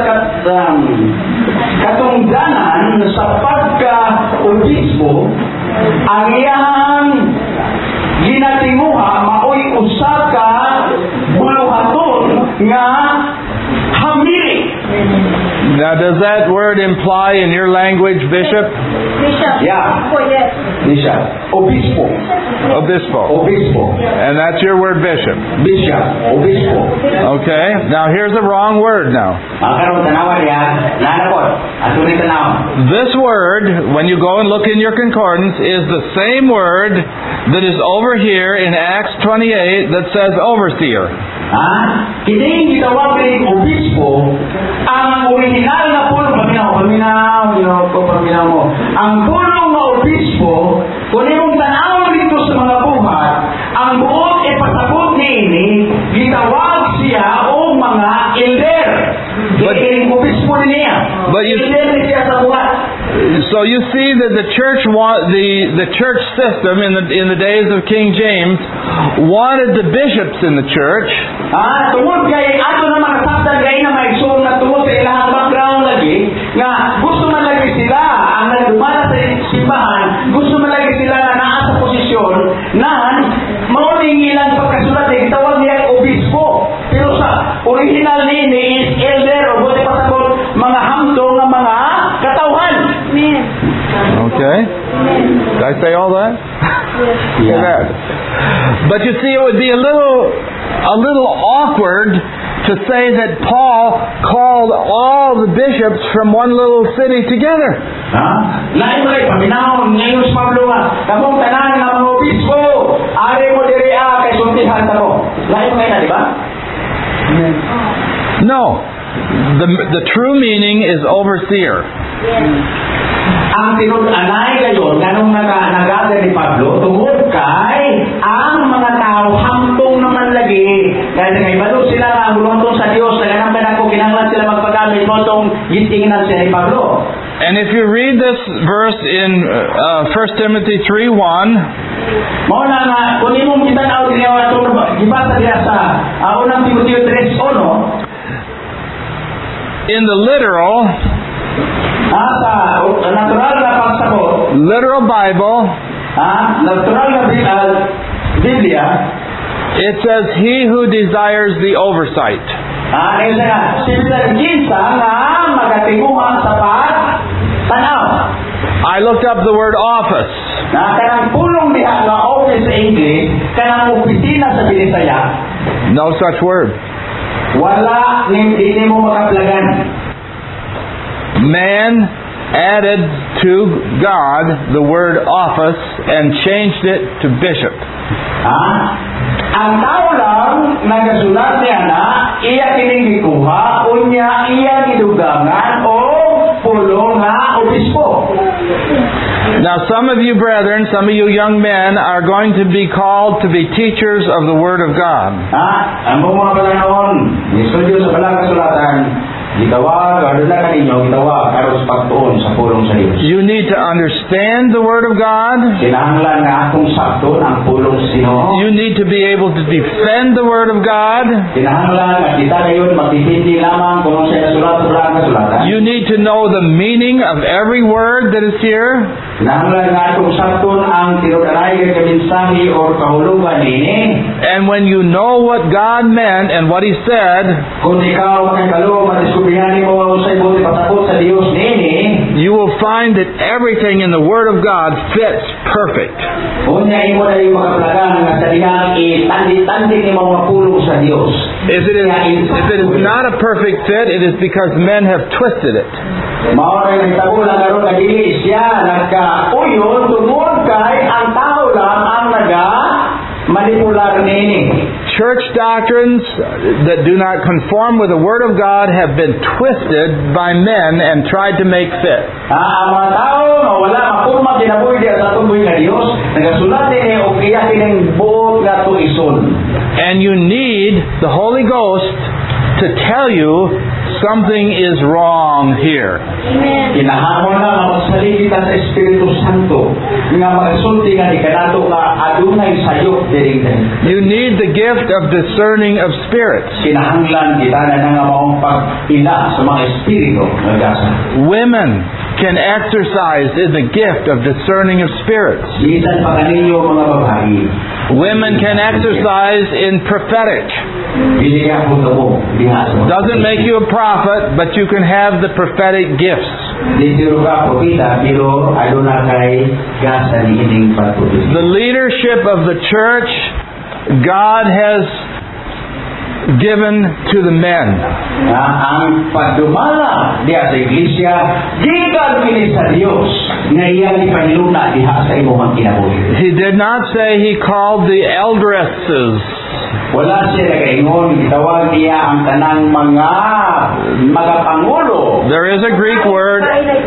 katungdanan sa pagka-obispo, ang iyang ginatinguha maoy usa ka buluhaton nga hamili. Now, does that word imply in your language, Bishop? Bishop. Yeah. Oh, yes. Bishop. Obispo. Obispo. Obispo. And that's your word, Bishop. Bishop. Obispo. Okay. Now, here's a wrong word now. Makaroon tanawan niya, nanapot, atuloy tanawan. This word, when you go and look in your concordance, is the same word that is over here in Acts 28 that says overseer. Kining gitawag rin obispo, ang original na pulong, paminaw mo. Ang pulong na obispo, kung imong tanaw dito sa mga buhat, ang buot ipasabot niini, gitawag siya o mga elder. Kining obispo niya. But you- Elder ni siya sa buhat. So you see that the church the church system in the days of King James wanted the bishops in the church, Tungod kay ato na makasabtan kay na maigsoon na tungod sa ilang background lagi nga gusto man lagi sila ang nagdumala sa simbahan, gusto man lagi sila na naa sa posisyon na mauning ilang pagkasulat ay tawag niya obispo, pero sa original ni is elder o buti pasabot mga hamdo nga mga katawhan. Amen. okay? Did I say all that? Say that. But you see, it would be a little awkward to say that Paul called all the bishops from one little city together. Lain mo kay paminaw ngayon sa Pablo nga kamong tanan nga mga obispo ari mo diri kay sultihan mo. Lain mo na, di ba? No. The true meaning is overseer. Ang tinud-anay gayon ganong nagada ni Pablo tungod kay ang mga tao hamtong naman lagi dahil nagibalo sila nga bulunton sa Dios naganang ako kinahanglan sila magpagamit mo tong gintingnan siya ni Pablo. And if you read this verse in 1 Timothy 3:1, Mao na nga kun imong gitan-aw dinhi atong gibasa diha sa unang Timoteo 3:1 in the literal sa natural na pagsabot, literal Bible, natural na Biblia, it says, he who desires the oversight. ayun nga, similar kinsa nga magatinguha sa pag-tanaw. I looked up the word office. Kanang pulong diha nga office sa English, kanang opisina sa Binisaya. No such word. Wala hindi mo makaplagan. Man added to God the word office and changed it to bishop. Ha? Ang tao lang nagasulat niya na iya kining gikuha unya iya gidugangan o pulong nga obispo. Now some of you brethren, some of you young men are going to be called to be teachers of the Word of God. Ha? Ang mga panahon, isudyo sa balang kasulatan, gitawag, ano na kaninyo, gitawag, karos pagtuon sa pulong sa Diyos. You need to understand the Word of God. Kinahanglan nga akong sakton ang pulong sa Ginoo. You need to be able to defend the Word of God. Kinahanglan nga kita ngayon magtitindi lamang kung sa nasulat sa balang kasulatan. You need to know the meaning of every word that is here. Kinahanglan nga akong sakton ang tinudaray nga kaminsahi o kahulugan nini. And when you know what God meant and what He said, Kung ikaw makikalo, madiskubrihan mo sa ibuti patakot sa Diyos nini, you will find that everything in the Word of God fits perfect. unya imo na yung makaplagan nga sa dihang itandi-tandi ni mga pulong sa Diyos. If it is not a perfect fit, it is because men have twisted it. Maoray nagtabo lang karon nga dili siya nagka-uyon tungod kay ang tao lang ang manipular nini. Church doctrines that do not conform with the Word of God have been twisted by men and tried to make fit. Ang mga tao nga wala mapurma ginabuhi diya sa tumboy nga Dios, nagasulat nini og iya kining buot nga tuison. And you need the Holy Ghost to tell you something is wrong here. Kinahanglan na magsalig kita sa Espiritu Santo nga magsulti nga di kanato nga adunay sayop diri. You need the gift of discerning of spirits. Kinahanglan kita na nga maong pag-ila sa mga espiritu nga gasa. Women can exercise in the gift of discerning of spirits. Bisan pa kaninyo mga babae. Women can exercise in prophetic. Dili ka po tabo diha sa. Doesn't make you a prophet, but you can have the prophetic gifts. Di tiro ka propeta pero aduna kay gasa ni ining patuloy. The leadership of the church, God has given to the men. Ang pagdumala diha sa iglesia gikan kini sa Dios nga iyang ipaniluna diha sa imong kinabuhi. He did not say He called the eldresses. Wala siya nagaingon gitawag niya ang tanang mga pangulo. There is a Greek word.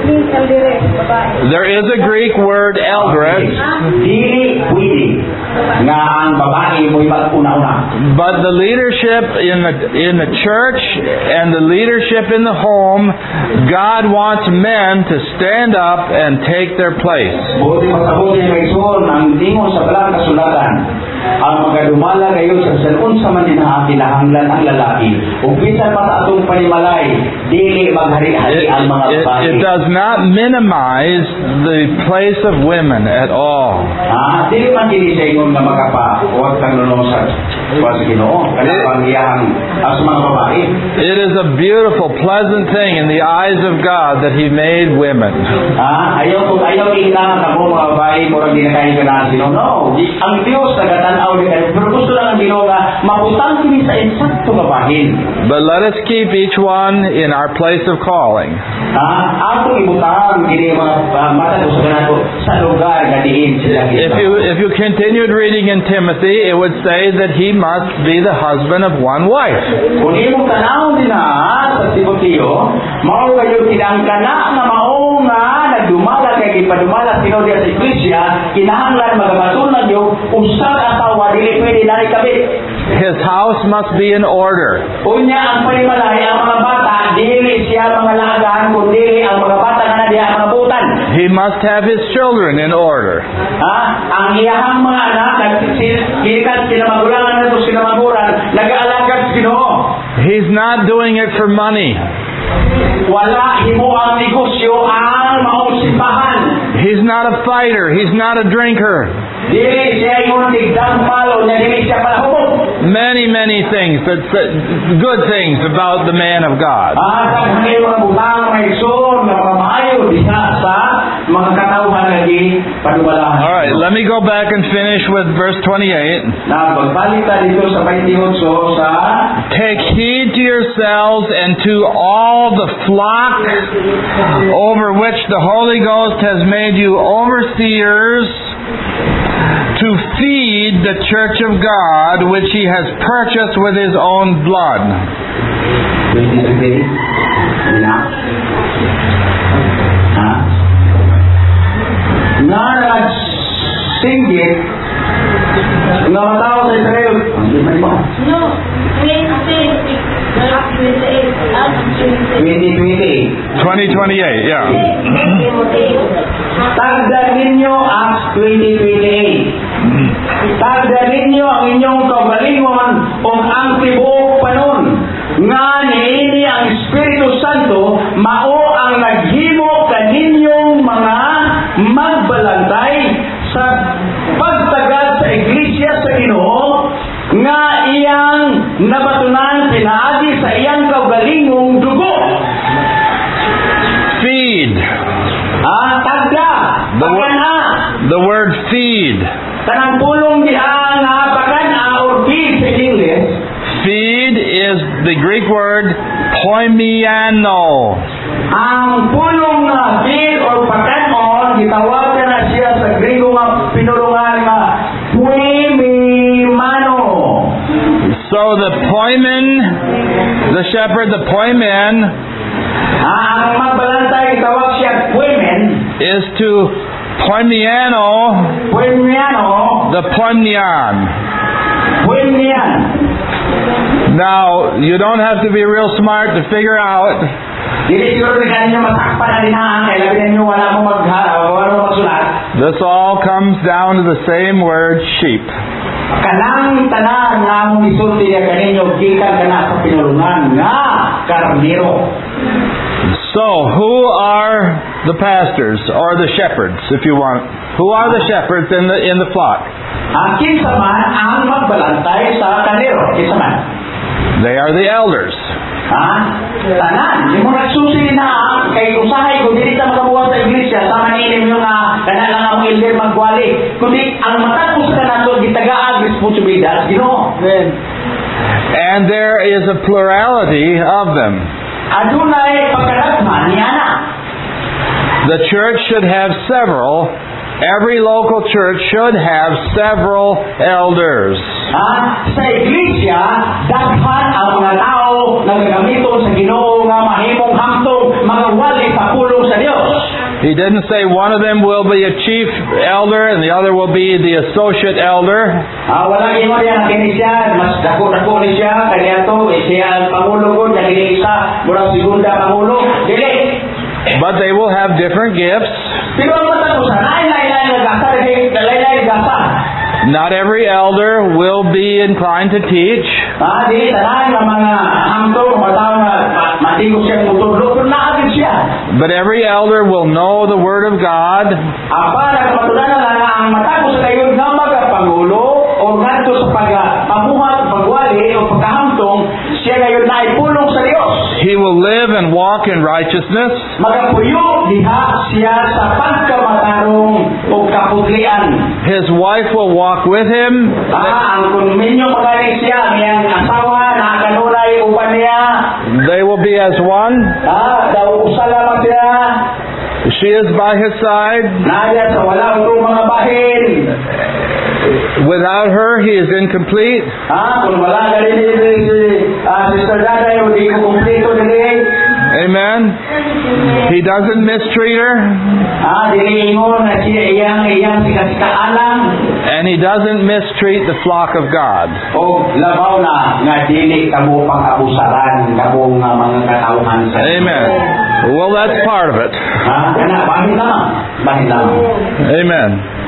There is a Greek word eldress. Dili pwede nga ang babae mo mag-una-una. But the leadership in the church and the leadership in the home, God wants men to stand up and take their place. Buti masabuti may son ang dingon sa balang kasulatan. Ang magadumala kayo sa unsa man dinha kinahanglan ang lalaki. Ug bisan pa sa atong panimalay, dili maghari-hari ang mga babae. It does not minimize the place of women at all. Dili man dili sa ingon nga makapa, huwag kang nunusag. Sa Ginoo, kana pangyahang sa mga babae. It is a beautiful, pleasant thing in the eyes of God that He made women. Ayaw tingnan na mo mga babae murag di na kayo ganahan sino. No, ang Dios nagatanaw ni kayo. Pero gusto lang ang Ginoo nga maputang kini sa insakto nga bahin. But let us keep each one in our place of calling. Atong ibutang kini mga mata sa kanato sa lugar nga diin sila kita. If you continued reading in Timothy, it would say that he must be the husband of one wife. Kung imong tanaw din sa Timoteo, mao kayo kinangkana nga mao nga nagdumala kay gipadumala sino diya sa iglesia, kinahanglan magamatulad yo usa ka asawa dili pwede na ikabit. His house must be in order. Unya ang panimalay ang mga bata dili siya mga lagan kundi ang mga bata nga diha ang mga butan. He must have his children in order. Ang iyahang mga anak nagsikat sila magulangan na ito sila maguran nag-aalagad Ginoo. He's not doing it for money. Wala himo ang negosyo ang maong simbahan. He's not a fighter. He's not a drinker. Dili siya yung tigdang palo na dili siya palahubog. Many things, good things about the man of God. Sa mga butang may son na mga maayo diha sa mga katauhan lagi padubalahan. All right, let me go back and finish with verse 28. Na pagbalik ta dito sa 28 sa Take heed to yourselves and to all the flock over which the Holy Ghost has made you overseers, to feed the church of God which He has purchased with His own blood. 23. Na. Ha? Nga nagsinggit nga matao sa Israel. Hindi ba iba? No, 2028. 2028, yeah. Tagdan ninyo Acts 2028. Tagdan ninyo ang inyong kaugalingon o ang tibuok panon. Nga niini ang Espiritu Santo mao ang naghimo kaninyong mga magbalantay sa pagtagad sa iglesia sa Ginoo nga iyang nabatunan pinaagi sa iyang kaugalingong dugo. Feed. Tagda, pagana. The word feed. Tanang pulong diha nga pagana or feed sa English. Feed is the Greek word poimiano. Ang pulong nga feed or pagkanon gitawag na siya sa Grego nga pinulungan nga poimimano. So the poimen, the shepherd, the poimen, Ang magbalantay gitawag siya poimen. is to poimiano Poimiano. the poimnian. Poimian. Now, you don't have to be real smart to figure out Dili siguro rin kanyo masakpan na dinahan kaya labi ninyo wala mo wala mo magsulat. this all comes down to the same word, sheep. Kanang tanan nga mong isulti niya kaninyo gikan kana sa pinulungan nga karnero. So, who are the pastors or the shepherds, if you want? Who are the shepherds in the flock? Ang kinsa man ang magbalantay sa karnero, kinsa man. They are the elders. Tanan, di mo nagsusi na kay usahay kung dili ta makabuhat sa iglesia sama ni inyo nga kana lang ang elder magwali kundi ang matapos ka nato gitagaag responsibilidad Ginoo. And there is a plurality of them. Adunay pagkadaghan niya na. The church should have several. Every local church should have several elders. Sa iglesia daghan ang mga tao na gagamiton sa Ginoo nga mahimong hamtong mga wali sa pulong sa Dios. He didn't say one of them will be a chief elder and the other will be the associate elder. Wala gino diyan kini siya, mas dako-dako ni siya, kaya to, siya ang pangulo ko, dahil isa, murang segunda pangulo, dili. But they will have different gifts. Pero ang matapusan, ay lain-lain nagasa, lain-lain nagasa. Not every elder will be inclined to teach. Di, tanan ng mga hamtong, mga tao na matigos siyang mutulog, pero naagin siya. But every elder will know the Word of God. Apa, nagpatulan na ang matapos kayo nga magapangulo o ngadto sa pagpamuhat, pagwali o pagkahamtong, siya ngayon na ipulong sa Diyos. He will live and walk in righteousness. Magapuyo diha siya sa pagkamatarong o kaputlian. His wife will walk with him. Ang kunminyo magaling siya, niyang asawa, nakakanunay uban niya. They will be as one. Daw usalamat siya. She is by his side. Naya sa walang itong mga bahin. Without her, he is incomplete. Kung wala na rin si Sister Daday, hindi ko kumplito din. Amen. He doesn't mistreat her. Diniingon na siya iyang sikasika-alang. And he doesn't mistreat the flock of God. O labaw na nga dili kamo pang-abusaran kamo nga mga katawhan sa Amen. Well, that's part of it. Kana bahin lang. Amen.